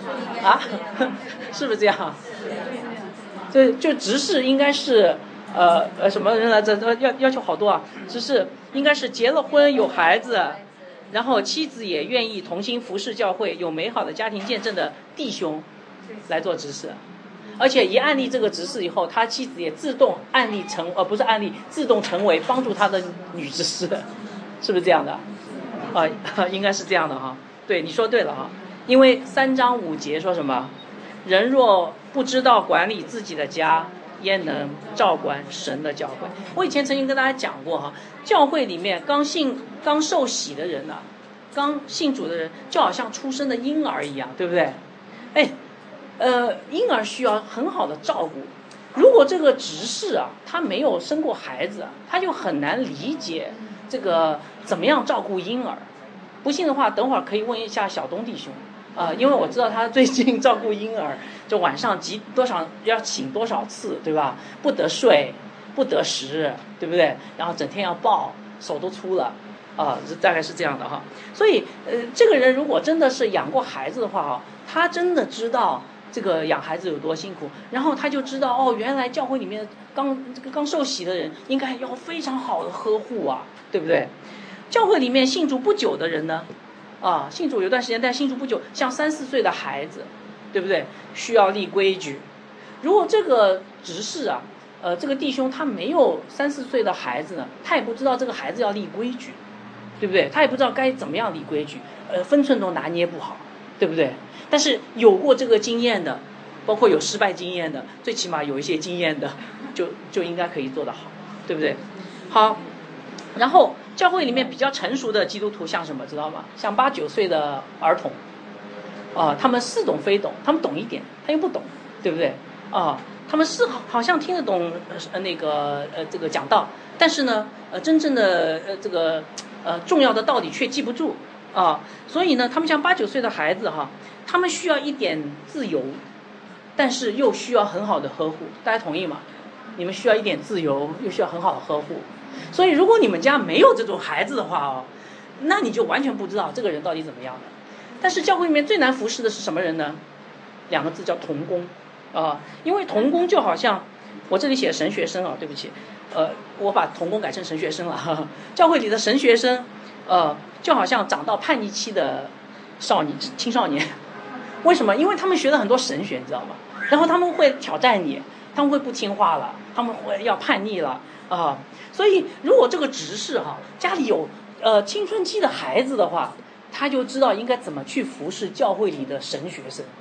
是不是这样？就执事应该是什么人来着？要求好多啊！只是应该是结了婚有孩子，然后妻子也愿意同心服侍教会，有美好的家庭见证的弟兄来做执事，而且一按立这个执事以后，他妻子也自动自动成为帮助他的女执事，是不是这样的？应该是这样的哈。对，你说对了哈。因为3章5节说什么？人若不知道管理自己的家，焉能照管神的教会？我以前曾经跟大家讲过哈，教会里面刚受洗的人刚信主的人，就好像出生的婴儿一样，对不对？婴儿需要很好的照顾。如果这个执事他没有生过孩子，他就很难理解这个怎么样照顾婴儿。不信的话，等会儿可以问一下小东弟兄。因为我知道他最近照顾婴儿，就晚上要醒多少次，对吧？不得睡，不得食，对不对？然后整天要抱，手都粗了，大概是这样的哈。所以这个人如果真的是养过孩子的话他真的知道这个养孩子有多辛苦，然后他就知道原来教会里面刚受洗的人应该要非常好的呵护对不对？教会里面信主不久的人呢？信主有段时间，但信主不久，像3、4岁的孩子，对不对？需要立规矩。如果这个执事这个弟兄他没有3、4岁的孩子呢，他也不知道这个孩子要立规矩，对不对？他也不知道该怎么样立规矩，分寸都拿捏不好，对不对？但是有过这个经验的，包括有失败经验的，最起码有一些经验的，就应该可以做得好，对不对？好， 然后教会里面比较成熟的基督徒像什么，知道吗？像8、9岁的儿童，他们似懂非懂，他们懂一点，他又不懂，对不对？他们是好像听得懂这个讲道，但是呢，真正的这个重要的道理却记不住所以呢，他们像8、9岁的孩子他们需要一点自由，但是又需要很好的呵护，大家同意吗？你们需要一点自由，又需要很好的呵护。所以如果你们家没有这种孩子的话那你就完全不知道这个人到底怎么样的。但是教会里面最难服侍的是什么人呢？2个字叫同工因为同工就好像我这里写神学生对不起我把同工改成神学生了教会里的神学生就好像长到叛逆期的青少年。为什么？因为他们学了很多神学，你知道吗？然后他们会挑战你，他们会不听话了，他们会要叛逆了所以如果这个执事家里有青春期的孩子的话，他就知道应该怎么去服侍教会里的神学生。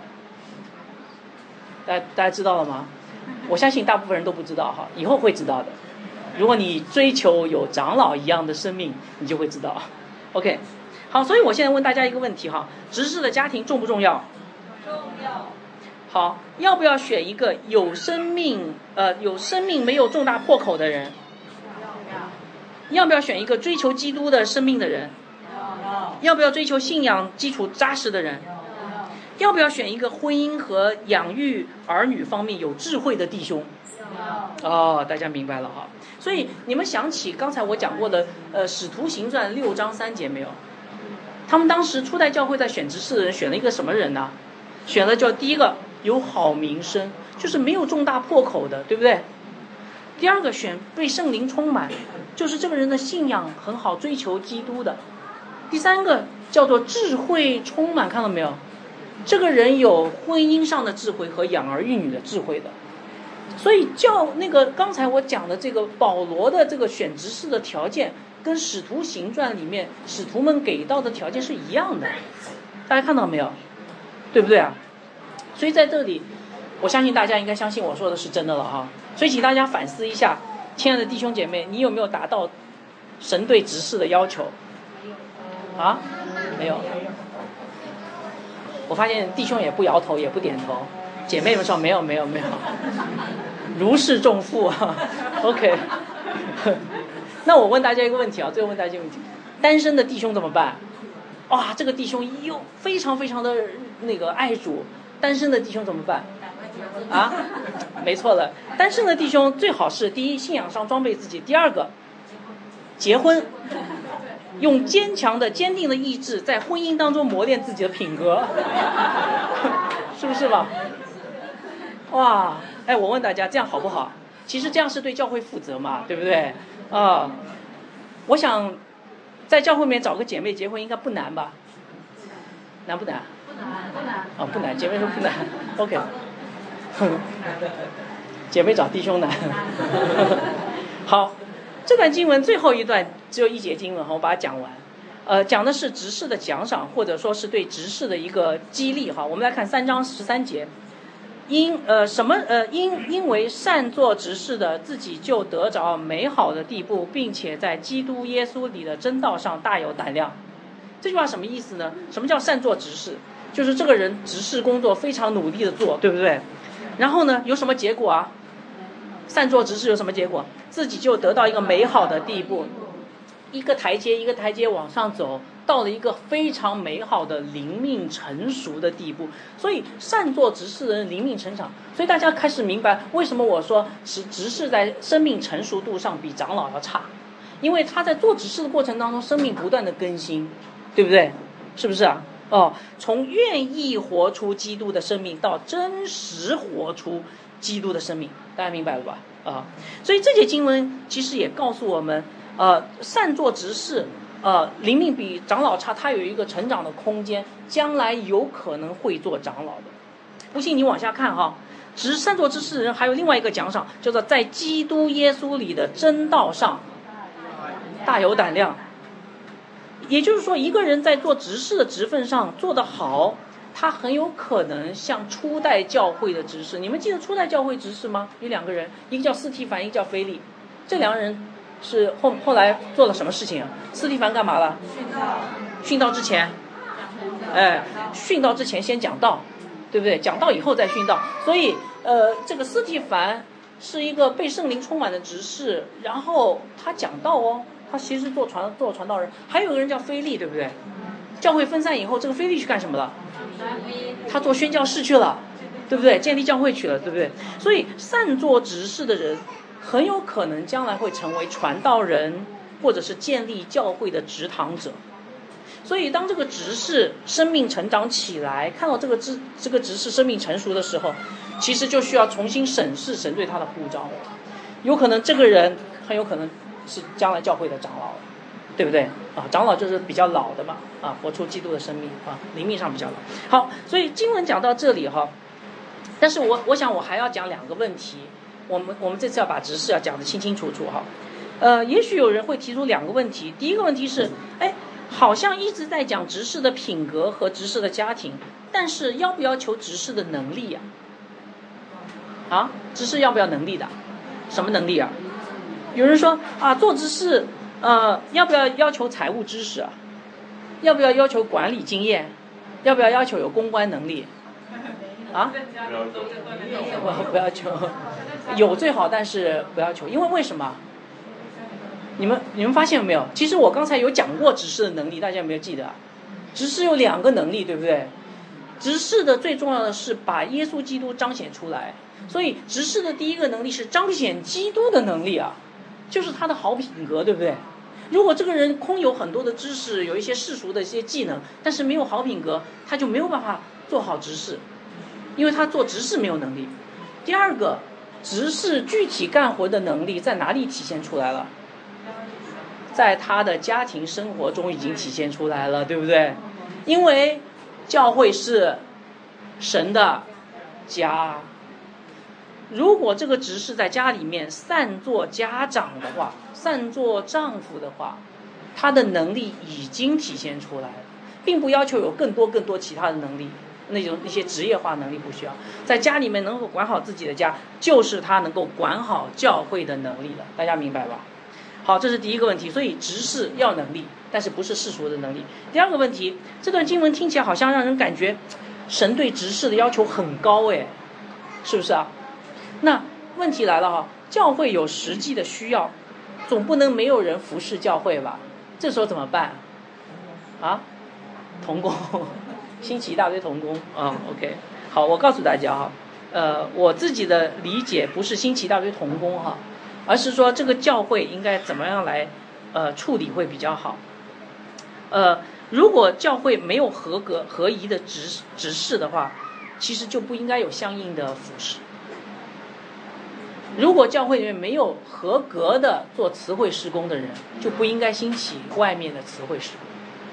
大家知道了吗？我相信大部分人都不知道以后会知道的。如果你追求有长老一样的生命，你就会知道。OK， 好，所以我现在问大家一个问题执事的家庭重不重要？ 重要。 好，要不要选一个有生命没有重大破口的人？要不要选一个追求基督的生命的人？要不要追求信仰基础扎实的人？要不要选一个婚姻和养育儿女方面有智慧的弟兄？大家明白了所以你们想起刚才我讲过的使徒行传6章3节没有？他们当时初代教会在选执事的人选了一个什么人呢？选了第一个有好名声，就是没有重大破口的，对不对？第二个选被圣灵充满，就是这个人的信仰很好，追求基督的。第三个叫做智慧充满，看到没有？这个人有婚姻上的智慧和养儿育女的智慧的。所以刚才我讲的这个保罗的这个选执事的条件跟使徒行传里面使徒们给到的条件是一样的，大家看到没有？对不对啊？所以在这里我相信大家应该相信我说的是真的了所以请大家反思一下，亲爱的弟兄姐妹，你有没有达到神对执事的要求没有。我发现弟兄也不摇头也不点头，姐妹们说没有如释重负OK 那我问大家一个问题最后问大家一个问题，单身的弟兄怎么办？这个弟兄又非常非常的爱主，单身的弟兄怎么办没错了，单身的弟兄最好是第一，信仰上装备自己；第二个，结婚，用坚强的坚定的意志在婚姻当中磨练自己的品格是不是吧？我问大家这样好不好？其实这样是对教会负责嘛，对不对我想在教会里面找个姐妹结婚应该不难吧？难不难？不难不难，姐妹说不难OK 姐妹找弟兄难好，这段经文最后一段只有1节经文我把它讲完讲的是执事的奖赏，或者说是对执事的一个激励我们来看3章13节，因为善做执事的自己就得着美好的地步，并且在基督耶稣里的真道上大有胆量。这句话什么意思呢？什么叫善做执事？就是这个人执事工作非常努力的做，对不对？然后呢有什么结果善做执事有什么结果？自己就得到一个美好的地步，一个台阶一个台阶往上走，到了一个非常美好的灵命成熟的地步。所以善做执事的人灵命成长，所以大家开始明白为什么我说是执事在生命成熟度上比长老要差，因为他在做执事的过程当中生命不断的更新，对不对？是不是从愿意活出基督的生命到真实活出基督的生命，大家明白了吧？所以这节经文其实也告诉我们善做执事灵命比长老差，他有一个成长的空间，将来有可能会做长老的。不信你往下看善做执事的人还有另外一个奖赏，叫做在基督耶稣里的真道上大有胆量。也就是说一个人在做执事的职分上做得好，他很有可能像初代教会的执事。你们记得初代教会执事吗？有2个人，一个叫司提反，一个叫腓利。这2个人是后来做了什么事情？司提反干嘛了？殉道之前，殉道之前先讲道，对不对？讲道以后再殉道。所以这个司提反是一个被圣灵充满的执事，然后他讲道哦，他其实做传道人。还有个人叫腓利，对不对？教会分散以后，这个腓利去干什么了？他做宣教士去了，对不对？建立教会去了，对不对？所以擅做执事的人很有可能将来会成为传道人，或者是建立教会的执堂者。所以当这个执事生命成长起来，看到这个执事生命成熟的时候，其实就需要重新审视神对他的呼召。有可能这个人很有可能是将来教会的长老，对不对啊？长老就是比较老的嘛，啊，活出基督的生命啊，灵命上比较老。好，所以经文讲到这里哈，但是我想我还要讲两个问题，我们这次要把执事要讲得清清楚楚哈。也许有人会提出两个问题，第一个问题是，好像一直在讲执事的品格和执事的家庭，但是要不要求执事的能力呀？啊，执事要不要能力的？什么能力啊？有人说啊，做执事，要不要要求财务知识啊？要不要要求管理经验？要不要要求有公关能力？啊？不要求，有最好，但是不要求，因为什么？你们发现没有？其实我刚才有讲过执事的能力，大家有没有记得？执事有两个能力，对不对？执事的最重要的是把耶稣基督彰显出来，所以执事的第一个能力是彰显基督的能力啊，就是他的好品格，对不对？如果这个人空有很多的知识，有一些世俗的一些技能，但是没有好品格，他就没有办法做好执事，因为他做执事没有能力。第二个，执事具体干活的能力在哪里体现出来了？在他的家庭生活中已经体现出来了，对不对？因为教会是神的家，如果这个执事在家里面擅做家长的话，擅做丈夫的话，他的能力已经体现出来了，并不要求有更多其他的能力，那些职业化能力不需要，在家里面能够管好自己的家，就是他能够管好教会的能力了，大家明白吧？好，这是第一个问题，所以执事要能力，但是不是世俗的能力。第二个问题，这段经文听起来好像让人感觉神对执事的要求很高，是不是啊？那问题来了哈，教会有实际的需要，总不能没有人服侍教会吧？这时候怎么办？啊，同工，兴起一大堆同工啊。OK， 好，我告诉大家哈，我自己的理解不是兴起一大堆同工哈，而是说这个教会应该怎么样来处理会比较好。如果教会没有合宜的执事的话，其实就不应该有相应的服侍。如果教会里面没有合格的做慈会事工的人，就不应该兴起外面的慈会事工。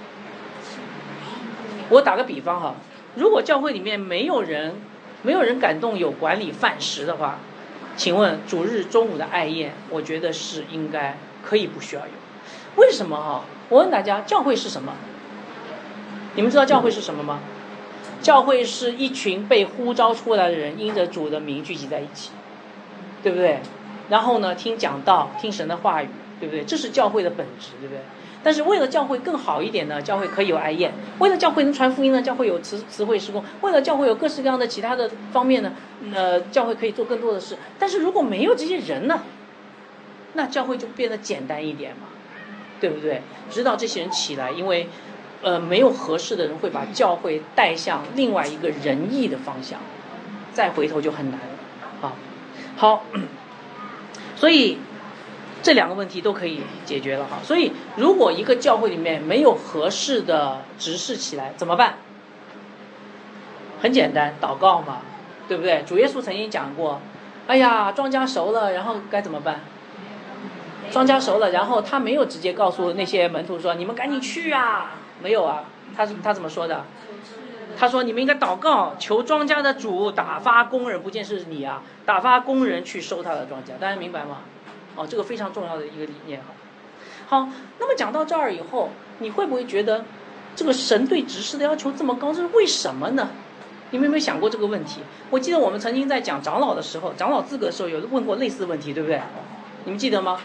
我打个比方哈，如果教会里面没有人感动有管理饭食的话，请问主日中午的爱宴，我觉得是应该可以不需要有。为什么哈？我问大家，教会是什么？你们知道教会是什么吗？教会是一群被呼召出来的人，因着主的名聚集在一起，对不对？然后呢，听讲道，听神的话语，对不对？这是教会的本质，对不对？但是为了教会更好一点呢，教会可以有爱宴；为了教会能传福音呢，教会有慈会事工；为了教会有各式各样的其他的方面呢，教会可以做更多的事。但是如果没有这些人呢，那教会就变得简单一点嘛，对不对？直到这些人起来，因为没有合适的人会把教会带向另外一个仁义的方向，再回头就很难了。好，所以这两个问题都可以解决了哈。所以如果一个教会里面没有合适的执事起来怎么办？很简单，祷告嘛，对不对？主耶稣曾经讲过，哎呀，庄稼熟了，然后该怎么办？庄稼熟了，然后他没有直接告诉那些门徒说你们赶紧去啊，没有啊，他怎么说的？他说你们应该祷告，求庄稼的主打发工人，不见是你啊，打发工人去收他的庄稼，大家明白吗？这个非常重要的一个理念。好，那么讲到这儿以后，你会不会觉得这个神对执事的要求这么高，这是为什么呢？你们有没有想过这个问题？我记得我们曾经在讲长老的时候，长老资格的时候有问过类似的问题，对不对？你们记得吗？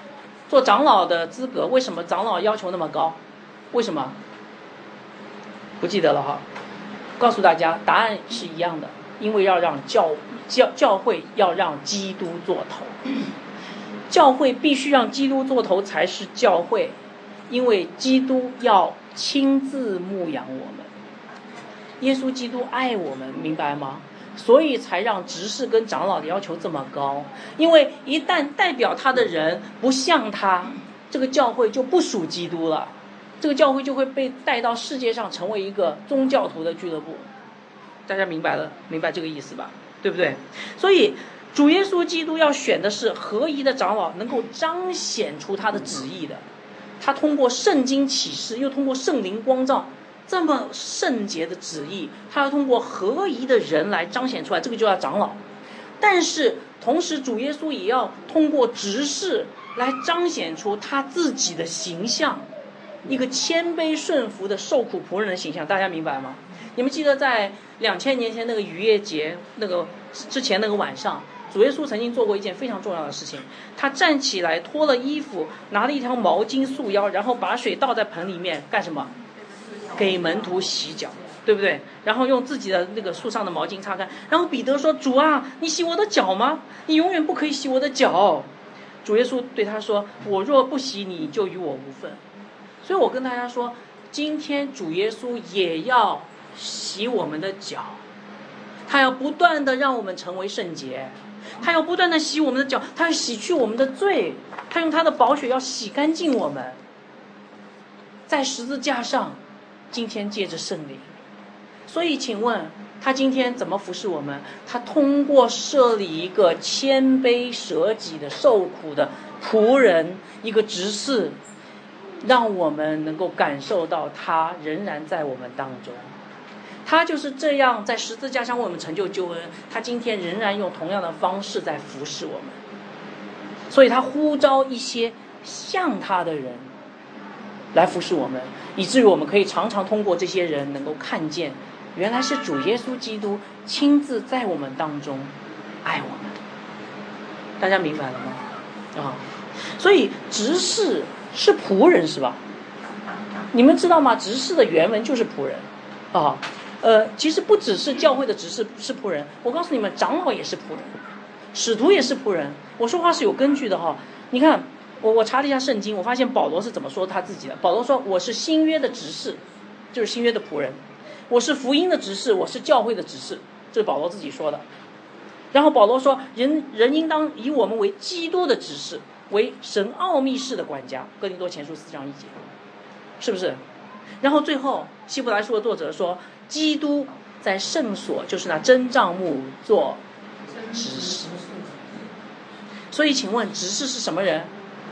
做长老的资格，为什么长老要求那么高？为什么？不记得了哈。告诉大家，答案是一样的，因为要让教会要让基督做头，教会必须让基督做头才是教会，因为基督要亲自牧养我们，耶稣基督爱我们，明白吗？所以才让执事跟长老的要求这么高，因为一旦代表他的人不像他，这个教会就不属基督了，这个教会就会被带到世界上成为一个宗教徒的俱乐部。大家明白这个意思吧？对不对？所以主耶稣基督要选的是合宜的长老，能够彰显出他的旨意的。他通过圣经启示，又通过圣灵光照，这么圣洁的旨意，他要通过合宜的人来彰显出来，这个就叫长老。但是同时主耶稣也要通过执事来彰显出他自己的形象，一个谦卑顺服的受苦仆人的形象。大家明白吗？你们记得在2000年前那个逾越节那个之前那个晚上，主耶稣曾经做过一件非常重要的事情，他站起来脱了衣服，拿了一条毛巾束腰，然后把水倒在盆里面干什么？给门徒洗脚，对不对？然后用自己的那个束上的毛巾擦干。然后彼得说：主啊，你洗我的脚吗？你永远不可以洗我的脚。主耶稣对他说：我若不洗你，就与我无分。所以我跟大家说，今天主耶稣也要洗我们的脚，他要不断的让我们成为圣洁，他要不断的洗我们的脚，他要洗去我们的罪，他用他的宝血要洗干净我们。在十字架上，今天借着圣灵，所以请问他今天怎么服侍我们？他通过设立一个谦卑舍己的受苦的仆人，一个执事，让我们能够感受到他仍然在我们当中。他就是这样在十字架上为我们成就救恩，他今天仍然用同样的方式在服侍我们。所以他呼召一些像他的人来服侍我们，以至于我们可以常常通过这些人能够看见，原来是主耶稣基督亲自在我们当中爱我们。大家明白了吗？所以执事是仆人是吧？你们知道吗？执事的原文就是仆人其实不只是教会的执事是仆人，我告诉你们，长老也是仆人，使徒也是仆人。我说话是有根据的哈。你看我查了一下圣经，我发现保罗是怎么说他自己的。保罗说：我是新约的执事，就是新约的仆人；我是福音的执事，我是教会的执事，这是保罗自己说的。然后保罗说：人应当以我们为基督的执事，为神奥秘事的管家。哥林多前书4章1节，是不是？然后最后希伯来书的作者说，基督在圣所，就是那真帐幕做执事。所以请问执事是什么人？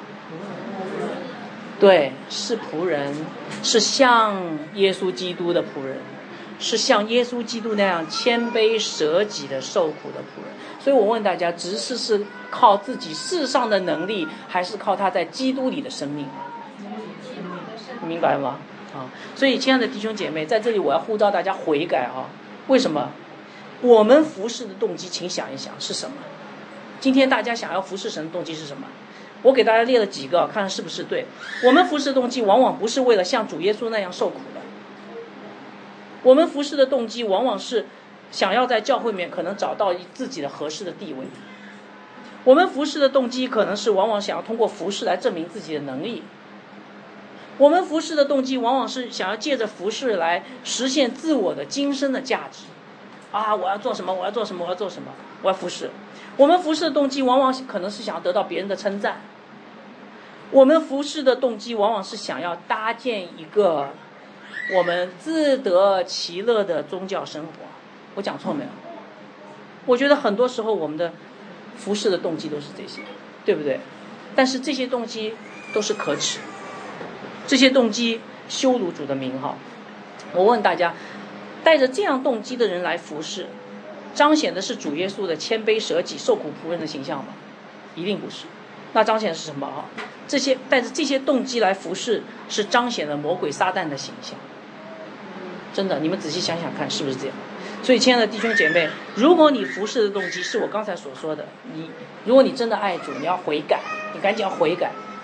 对，是仆人，是像耶稣基督的仆人，是像耶稣基督那样谦卑舍己的受苦的仆人。所以我问大家，执事是靠自己世上的能力，还是靠他在基督里的生命？明白吗？所以亲爱的弟兄姐妹，在这里我要呼召大家悔改为什么？我们服侍的动机，请想一想是什么？今天大家想要服侍神的动机是什么？我给大家列了几个，看看是不是对。我们服侍的动机往往不是为了像主耶稣那样受苦的，我们服侍的动机往往是想要在教会里面可能找到自己的合适的地位。我们服侍的动机可能是往往想要通过服侍来证明自己的能力。我们服侍的动机往往是想要借着服侍来实现自我的今生的价值。我要做什么，我要做什么，我要做什么，我要服侍。我们服侍的动机往往可能是想要得到别人的称赞。我们服侍的动机往往是想要搭建一个我们自得其乐的宗教生活。我讲错没有？我觉得很多时候我们的服侍的动机都是这些，对不对？但是这些动机都是可耻，这些动机羞辱主的名号。我问大家，带着这样动机的人来服侍，彰显的是主耶稣的谦卑舍己受苦仆人的形象吗？一定不是。那彰显的是什么？这些带着这些动机来服侍，是彰显了魔鬼撒旦的形象。真的，你们仔细想想看，是不是这样？所以亲爱的弟兄姐妹，如果你服侍的动机是我刚才所说的，如果你真的爱主，你要悔改，你赶紧要悔改，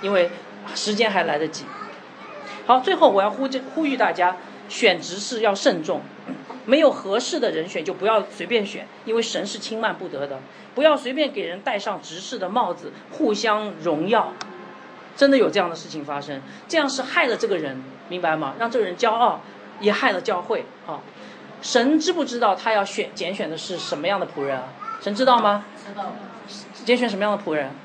因为时间还来得及。好，最后我要呼吁大家，选执事要慎重，没有合适的人选就不要随便选，因为神是轻慢不得的。不要随便给人戴上执事的帽子，互相荣耀，真的有这样的事情发生，这样是害了这个人，明白吗？让这个人骄傲，也害了教会啊。神知不知道他要拣选的是什么样的仆人啊？神知道吗？ 知道。 拣选什么样的仆人？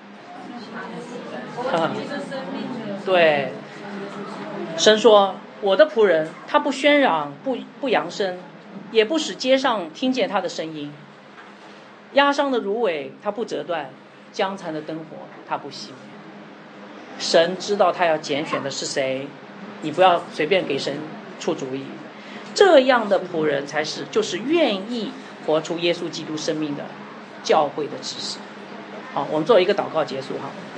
对，神说我的仆人，他不喧嚷，不扬声，也不使街上听见他的声音。压伤的芦苇他不折断，将残的灯火他不熄灭。神知道他要拣选的是谁，你不要随便给神出主意。这样的仆人就是愿意活出耶稣基督生命的教会的执事。好，我们做一个祷告结束哈。